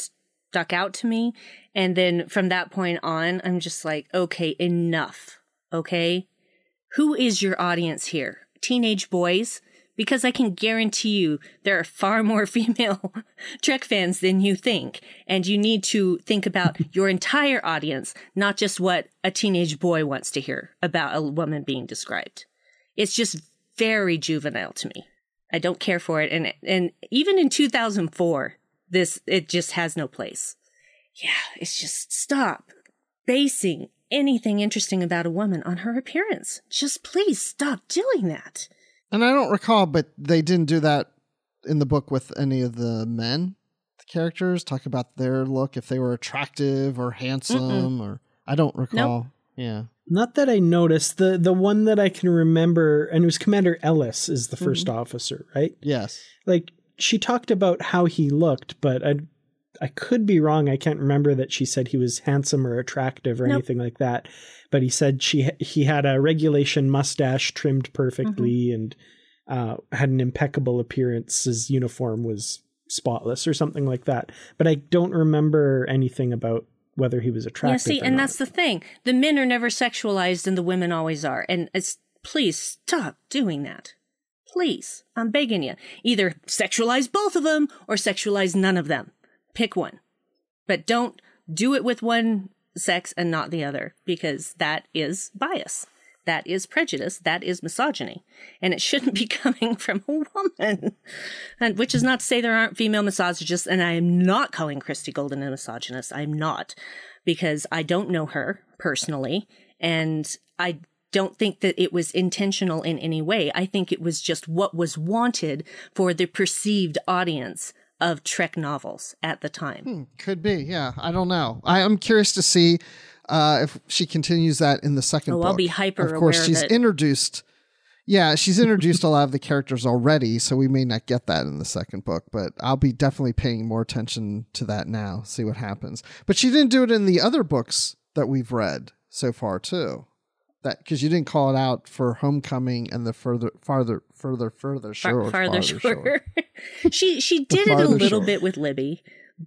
stuck out to me. And then from that point on, I'm just like, okay, enough. Okay. Who is your audience here? Teenage boys? Because I can guarantee you there are far more female Trek fans than you think. And you need to think about your entire audience, not just what a teenage boy wants to hear about a woman being described. It's just very juvenile to me. I don't care for it. And and even in two thousand four, this it just has no place. Yeah, it's just stop basing anything interesting about a woman on her appearance. Just please stop doing that. And I don't recall, but they didn't do that in the book with any of the men, the characters, talk about their look, if they were attractive or handsome, Mm-mm. or I don't recall. Nope. Yeah. Not that I noticed. The the one that I can remember, and it was Commander Ellis is the first mm-hmm. officer, right? Yes. Like, she talked about how he looked, but I I could be wrong. I can't remember that she said he was handsome or attractive or nope. anything like that. But he said she he had a regulation mustache trimmed perfectly mm-hmm. and uh, had an impeccable appearance. His uniform was spotless or something like that. But I don't remember anything about whether he was attractive. Yeah, see, or and not. That's the thing. The men are never sexualized and the women always are. And it's please stop doing that. Please, I'm begging you. Either sexualize both of them or sexualize none of them. Pick one. But don't do it with one sex and not the other, because that is bias. That is prejudice. That is misogyny. And it shouldn't be coming from a woman. And which is not to say there aren't female misogynists, and I am not calling Christy Golden a misogynist. I'm not, because I don't know her personally, and I don't think that it was intentional in any way. I think it was just what was wanted for the perceived audience of Trek novels at the time. Hmm, could be, yeah. I don't know. I am curious to see uh, if she continues that in the second oh, book. I'll be hyper aware of course, she's of it. introduced. Yeah, she's introduced a lot of the characters already, so we may not get that in the second book, but I'll be definitely paying more attention to that now, see what happens. But she didn't do it in the other books that we've read so far, too. That because you didn't call it out for Homecoming and the further, farther, further, further shore. Far, farther, farther shore. she she did it a little shore. bit with Libby,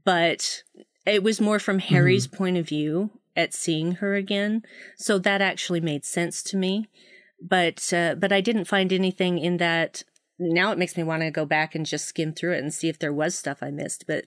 but it was more from Harry's mm-hmm. point of view at seeing her again. So that actually made sense to me. But uh, but I didn't find anything in that. Now it makes me want to go back and just skim through it and see if there was stuff I missed. But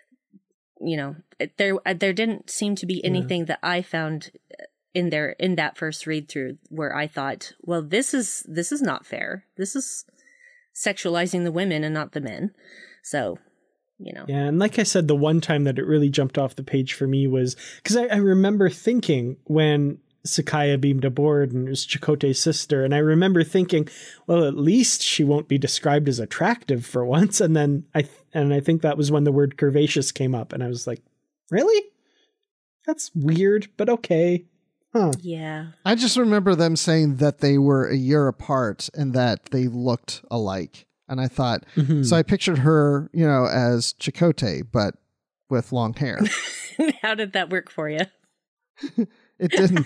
you know, there there didn't seem to be anything yeah. that I found in there in that first read through where I thought, well, this is this is not fair. This is sexualizing the women and not the men. So, you know. Yeah, and like I said, the one time that it really jumped off the page for me was because I, I remember thinking when Sakaya beamed aboard and it was Chakotay's sister, and I remember thinking, well, at least she won't be described as attractive for once. And then I and I think that was when the word curvaceous came up, and I was like, really? That's weird, but okay. Huh. Yeah. I just remember them saying that they were a year apart and that they looked alike. And I thought, mm-hmm. so I pictured her, you know, as Chakotay, but with long hair. How did that work for you? It didn't.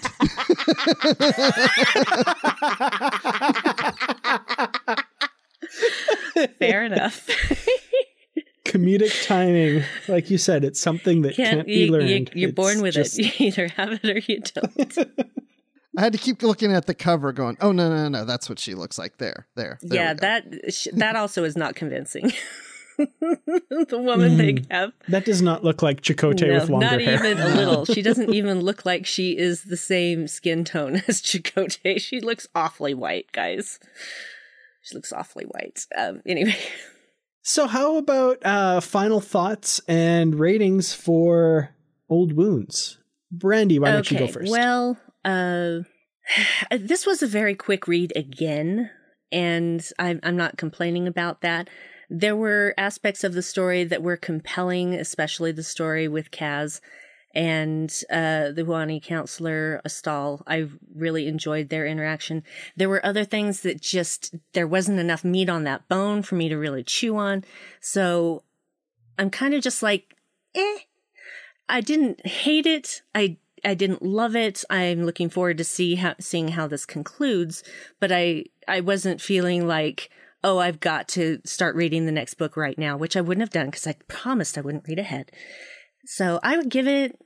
Fair enough. Comedic timing. Like you said, it's something that can't, can't be you, learned. You, you're it's born with just... it. You either have it or you don't. I had to keep looking at the cover going, oh, no, no, no, that's what she looks like there. There. there yeah, that that also is not convincing. The woman mm, they have. That does not look like Chakotay no, with longer not hair. Not even a little. She doesn't even look like she is the same skin tone as Chakotay. She looks awfully white, guys. She looks awfully white. Um, anyway. So how about uh, final thoughts and ratings for Old Wounds? Brandy, why don't okay, you go first? Well, uh, this was a very quick read again, and I'm, I'm not complaining about that. There were aspects of the story that were compelling, especially the story with Kaz and uh, the Huani counselor, Astal. I really enjoyed their interaction. There were other things that just, there wasn't enough meat on that bone for me to really chew on. So I'm kind of just like, eh. I didn't hate it. I I didn't love it. I'm looking forward to see how, seeing how this concludes. But I, I wasn't feeling like, oh, I've got to start reading the next book right now, which I wouldn't have done because I promised I wouldn't read ahead. So I would give it,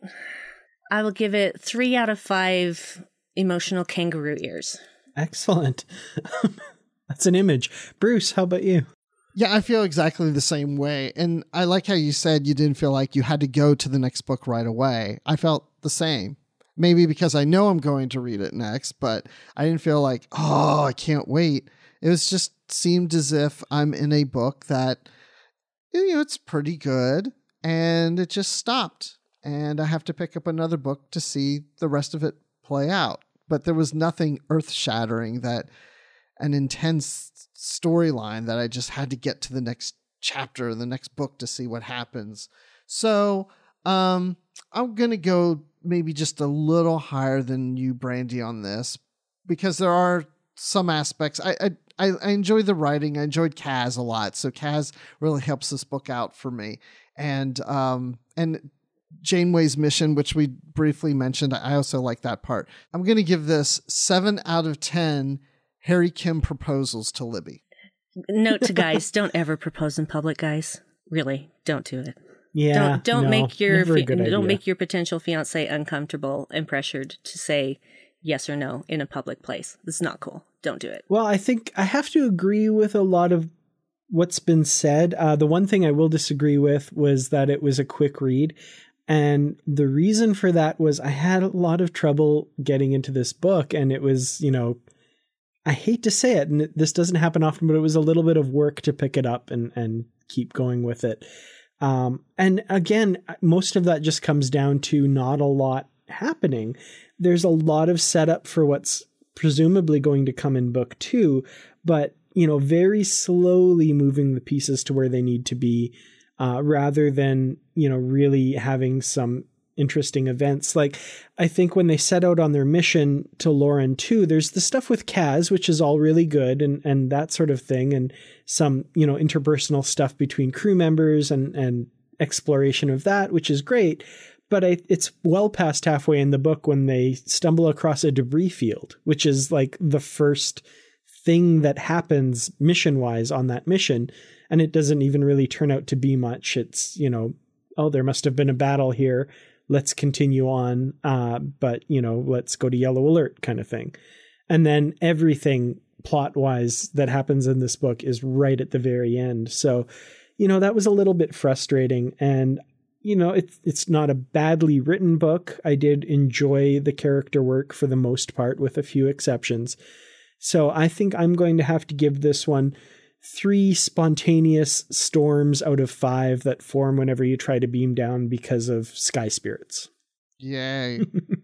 I will give it three out of five emotional kangaroo ears. Excellent. That's an image. Bruce, how about you? Yeah, I feel exactly the same way. And I like how you said you didn't feel like you had to go to the next book right away. I felt the same. Maybe because I know I'm going to read it next, but I didn't feel like, oh, I can't wait. It was just seemed as if I'm in a book that, you know, it's pretty good and it just stopped. And I have to pick up another book to see the rest of it play out. But there was nothing earth-shattering, that an intense storyline that I just had to get to the next chapter, the next book to see what happens. So um, I'm going to go maybe just a little higher than you, Brandy, on this, because there are some aspects. I, I, I enjoy the writing. I enjoyed Kaz a lot. So Kaz really helps this book out for me. And, um, and Janeway's mission, which we briefly mentioned, I also like that part. I'm going to give this seven out of ten Harry Kim proposals to Libby. Note to guys, don't ever propose in public, guys. Really, don't do it. Yeah, don't don't no, make your never a fi- good don't idea. make your potential fiance uncomfortable and pressured to say yes or no in a public place. It's not cool. Don't do it. Well, I think I have to agree with a lot of what's been said. Uh, the one thing I will disagree with was that it was a quick read. And the reason for that was I had a lot of trouble getting into this book, and it was, you know, I hate to say it, and this doesn't happen often, but it was a little bit of work to pick it up and, and keep going with it. Um, and again, most of that just comes down to not a lot happening. There's a lot of setup for what's presumably going to come in book two, but, you know, very slowly moving the pieces to where they need to be, uh, rather than, you know, really having some interesting events. Like, I think when they set out on their mission to Lauren two, there's the stuff with Kaz, which is all really good, and, and that sort of thing. And some, you know, interpersonal stuff between crew members and, and exploration of that, which is great. But I, it's well past halfway in the book when they stumble across a debris field, which is like the first thing that happens mission wise on that mission. And it doesn't even really turn out to be much. It's, you know, oh, there must have been a battle here. Let's continue on. Uh, but, you know, let's go to yellow alert kind of thing. And then everything plot wise that happens in this book is right at the very end. So, you know, that was a little bit frustrating. And, you know, it's, it's not a badly written book. I did enjoy the character work for the most part, with a few exceptions. So I think I'm going to have to give this one three spontaneous storms out of five that form whenever you try to beam down because of sky spirits. Yay.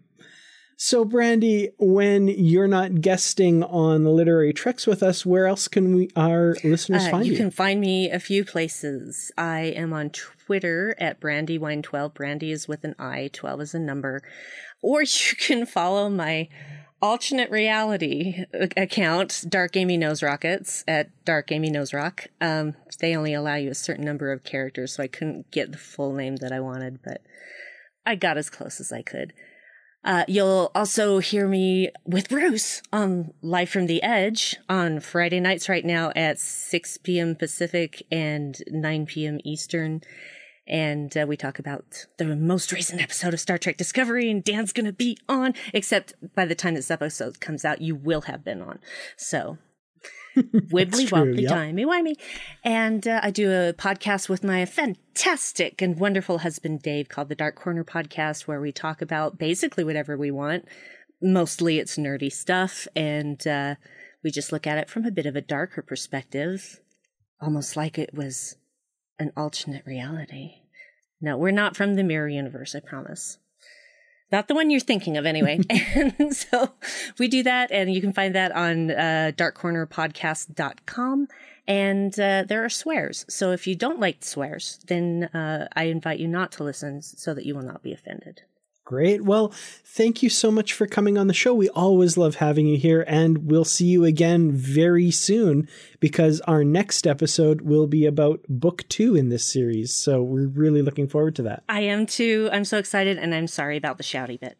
So, Brandy, when you're not guesting on Literary Treks with us, where else can we our listeners Uh, find you? you can find me a few places. I am on Twitter at Brandywine twelve. Brandy is with an I, twelve is a number. Or you can follow my alternate reality account, Dark Amy Nose Rockets, at Dark Amy Nose Rock. Um, they only allow you a certain number of characters, so I couldn't get the full name that I wanted, but I got as close as I could. Uh, you'll also hear me with Bruce on Live from the Edge on Friday nights right now at six p.m. Pacific and nine p.m. Eastern. And uh, we talk about the most recent episode of Star Trek Discovery, and Dan's going to be on, except by the time this episode comes out, you will have been on. So wibbly wobbly, yep. timey-wimey. And uh, I do a podcast with my fantastic and wonderful husband, Dave, called the Dark Corner Podcast, where we talk about basically whatever we want. Mostly it's nerdy stuff, and uh, we just look at it from a bit of a darker perspective, almost like it was an alternate reality. No, we're not from the mirror universe, I promise. Not the one you're thinking of, anyway. And so we do that, and you can find that on uh, dark corner podcast dot com. And uh, there are swears. So if you don't like swears, then uh, I invite you not to listen so that you will not be offended. Great. Well, thank you so much for coming on the show. We always love having you here, and we'll see you again very soon, because our next episode will be about book two in this series. So we're really looking forward to that. I am too. I'm so excited, and I'm sorry about the shouty bit.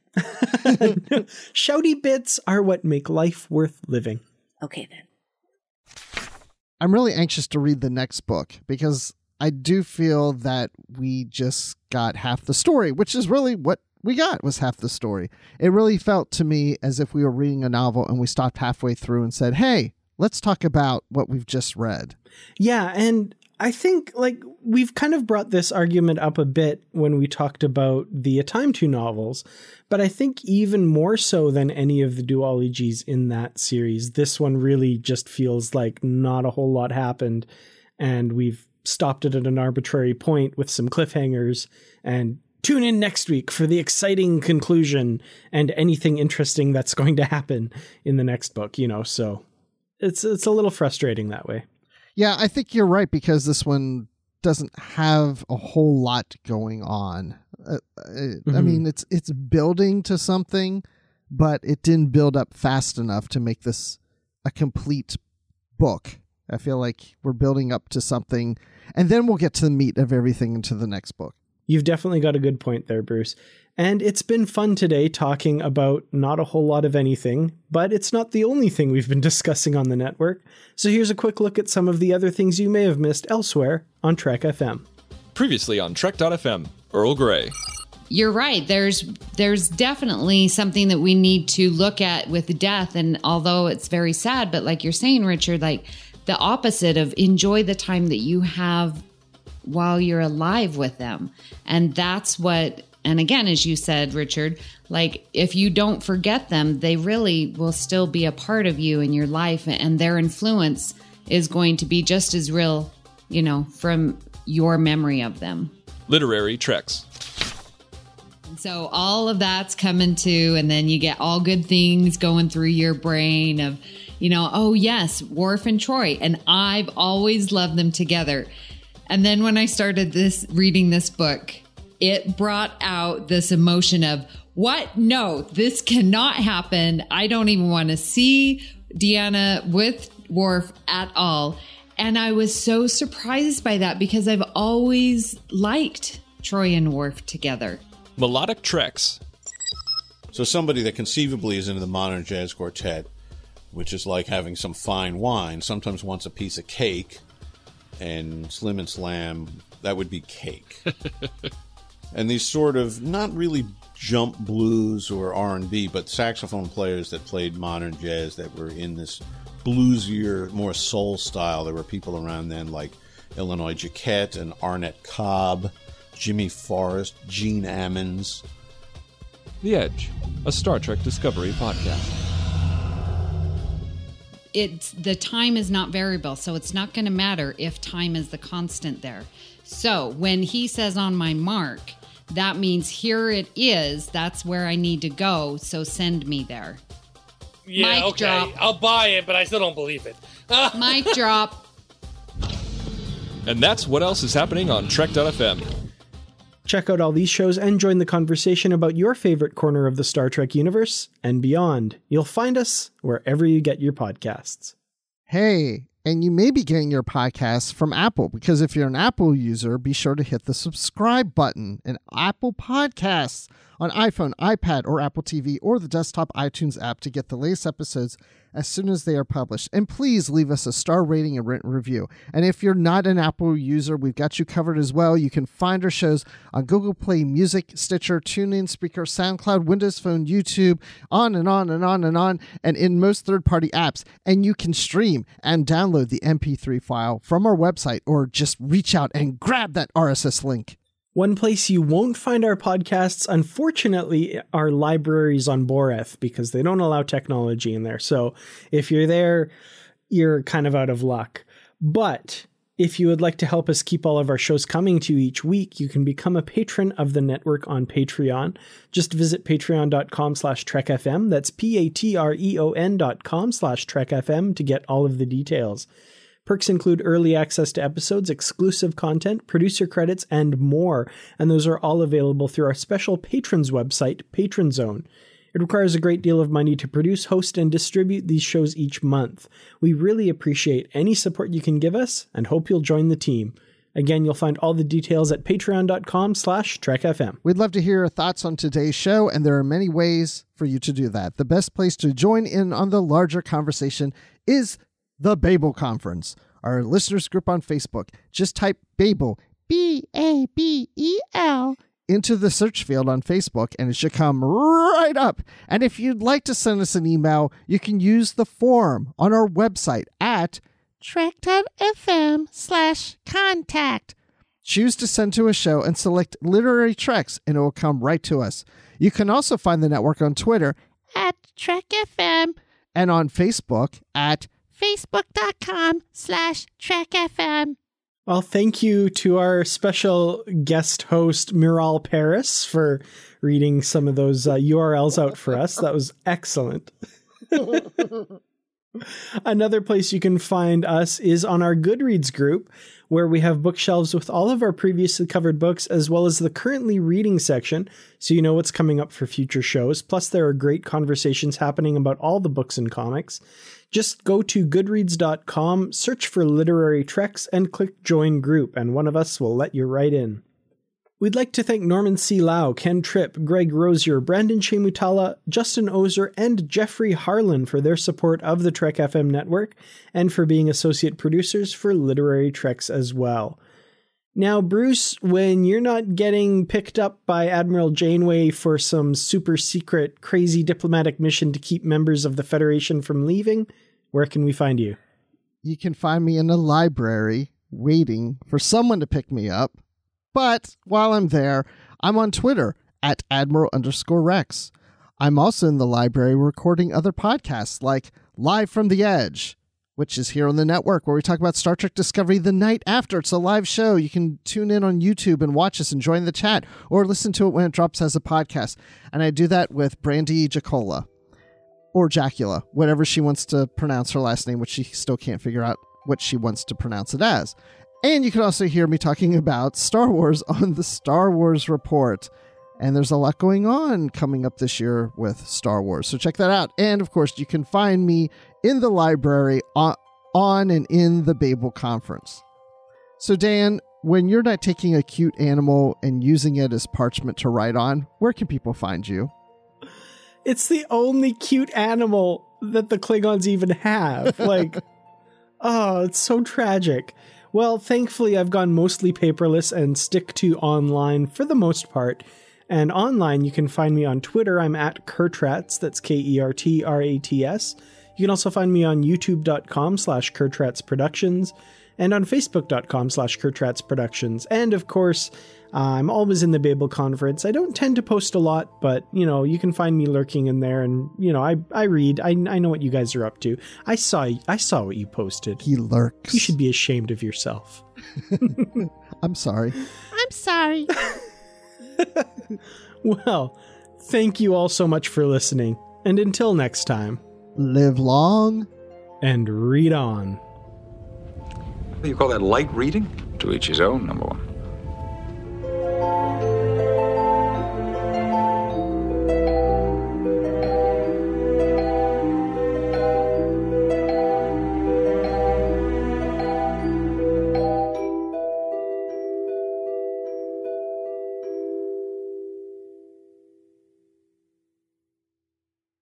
Shouty bits are what make life worth living. Okay, then. I'm really anxious to read the next book, because I do feel that we just got half the story, which is really what we got was half the story. It really felt to me as if we were reading a novel and we stopped halfway through and said, hey, let's talk about what we've just read. Yeah, and I think like we've kind of brought this argument up a bit when we talked about the A Time to novels, but I think even more so than any of the duologies in that series, this one really just feels like not a whole lot happened, and we've stopped it at an arbitrary point with some cliffhangers, and tune in next week for the exciting conclusion and anything interesting that's going to happen in the next book, you know, so it's it's a little frustrating that way. Yeah, I think you're right, because this one doesn't have a whole lot going on. Uh, mm-hmm. I mean, it's it's building to something, but it didn't build up fast enough to make this a complete book. I feel like we're building up to something, and then we'll get to the meat of everything into the next book. You've definitely got a good point there, Bruce. And it's been fun today talking about not a whole lot of anything, but it's not the only thing we've been discussing on the network. So here's a quick look at some of the other things you may have missed elsewhere on Trek F M. Previously on Trek dot F M, Earl Grey. You're right. There's there's definitely something that we need to look at with death. And although it's very sad, but like you're saying, Richard, like the opposite of enjoy the time that you have while you're alive with them. And that's what, and again, as you said, Richard, like if you don't forget them, they really will still be a part of you in your life, and their influence is going to be just as real, you know, from your memory of them. Literary Treks. And so all of that's coming to, and then you get all good things going through your brain of, you know, oh yes, Worf and Troy, and I've always loved them together. And then when I started this reading this book, it brought out this emotion of, what? No, this cannot happen. I don't even want to see Deanna with Worf at all. And I was so surprised by that because I've always liked Troy and Worf together. Melodic Treks. So somebody that conceivably is into the modern jazz quartet, which is like having some fine wine, sometimes wants a piece of cake. And Slim and Slam, that would be cake. And these sort of, not really jump blues or R and B, but saxophone players that played modern jazz that were in this bluesier, more soul style. There were people around then like Illinois Jacquet and Arnett Cobb, Jimmy Forrest, Gene Ammons. The Edge, a Star Trek Discovery podcast. It's the time is not variable, so it's not going to matter if time is the constant there. So when he says on my mark, that means here it is. That's where I need to go. So send me there. Yeah, Mic okay. drop. I'll buy it, but I still don't believe it. Mic drop. And that's what else is happening on Trek dot F M. Check out all these shows and join the conversation about your favorite corner of the Star Trek universe and beyond. You'll find us wherever you get your podcasts. Hey, and you may be getting your podcasts from Apple, because if you're an Apple user, be sure to hit the subscribe button in Apple Podcasts on iPhone, iPad, or Apple T V, or the desktop iTunes app to get the latest episodes as soon as they are published. And please leave us a star rating and written review. And if you're not an Apple user, we've got you covered as well. You can find our shows on Google Play Music, Stitcher, TuneIn, Spreaker, SoundCloud, Windows Phone, YouTube, on and on and on and on, and in most third-party apps. And you can stream and download the M P three file from our website, or just reach out and grab that R S S link. One place you won't find our podcasts, unfortunately, are libraries on Boreth, because they don't allow technology in there. So if you're there, you're kind of out of luck. But if you would like to help us keep all of our shows coming to you each week, you can become a patron of the network on Patreon. Just visit patreon.com slash trekfm. That's P-A-T-R-E-O-N dot com slash trekfm to get all of the details. Perks include early access to episodes, exclusive content, producer credits, and more, and those are all available through our special patrons website, Patron Zone. It requires a great deal of money to produce, host, and distribute these shows each month. We really appreciate any support you can give us, and hope you'll join the team. Again, you'll find all the details at patreon.com slash trekfm. We'd love to hear your thoughts on today's show, and there are many ways for you to do that. The best place to join in on the larger conversation is the Babel Conference. our listeners group on Facebook. Just type Babel, B A B E L, into the search field on Facebook, and it should come right up. And if you'd like to send us an email, you can use the form on our website at trek.fm slash contact. Choose to send to a show and select Literary Treks, and it will come right to us. You can also find the network on Twitter at TrekFM and on Facebook at facebook.com slash TrekFM. Well, thank you to our special guest host, Miral Paris, for reading some of those uh, U R Ls out for us. That was excellent. Another place you can find us is on our Goodreads group, where we have bookshelves with all of our previously covered books, as well as the currently reading section, so you know what's coming up for future shows. Plus, there are great conversations happening about all the books and comics. Just go to goodreads dot com, search for Literary Treks, and click Join Group, and one of us will let you right in. We'd like to thank Norman C. Lau, Ken Tripp, Greg Rosier, Brandon Shemutala, Justin Ozer, and Jeffrey Harlan for their support of the Trek F M network, and for being associate producers for Literary Treks as well. Now, Bruce, when you're not getting picked up by Admiral Janeway for some super secret, crazy diplomatic mission to keep members of the Federation from leaving, where can we find you? You can find me in the library waiting for someone to pick me up. But while I'm there, I'm on Twitter at Admiral underscore Rex. I'm also in the library recording other podcasts like Live from the Edge, which is here on the network, where we talk about Star Trek Discovery the night after. It's a live show. You can tune in on YouTube and watch us and join the chat, or listen to it when it drops as a podcast. And I do that with Brandy Jacola, or Jacula, whatever she wants to pronounce her last name, which she still can't figure out what she wants to pronounce it as. And you can also hear me talking about Star Wars on the Star Wars Report. And there's a lot going on coming up this year with Star Wars, so check that out. And, of course, you can find me in the library on, on and in the Babel Conference. So, Dan, when you're not taking a cute animal and using it as parchment to write on, where can people find you? It's the only cute animal that the Klingons even have. Like, oh, it's so tragic. Well, thankfully, I've gone mostly paperless and stick to online for the most part. And online, you can find me on Twitter. I'm at Kertrats. That's K E R T R A T S. You can also find me on youtube.com slash Kertrats Productions and on facebook.com slash Kertrats Productions. And of course, uh, I'm always in the Babel Conference. I don't tend to post a lot, but, you know, you can find me lurking in there. And, you know, I, I read. I, I know what you guys are up to. I saw, I saw what you posted. He lurks. You should be ashamed of yourself. I'm sorry. I'm sorry. Well, thank you all so much for listening. And until next time, live long and read on. What do you call that, light reading? To each his own, number one.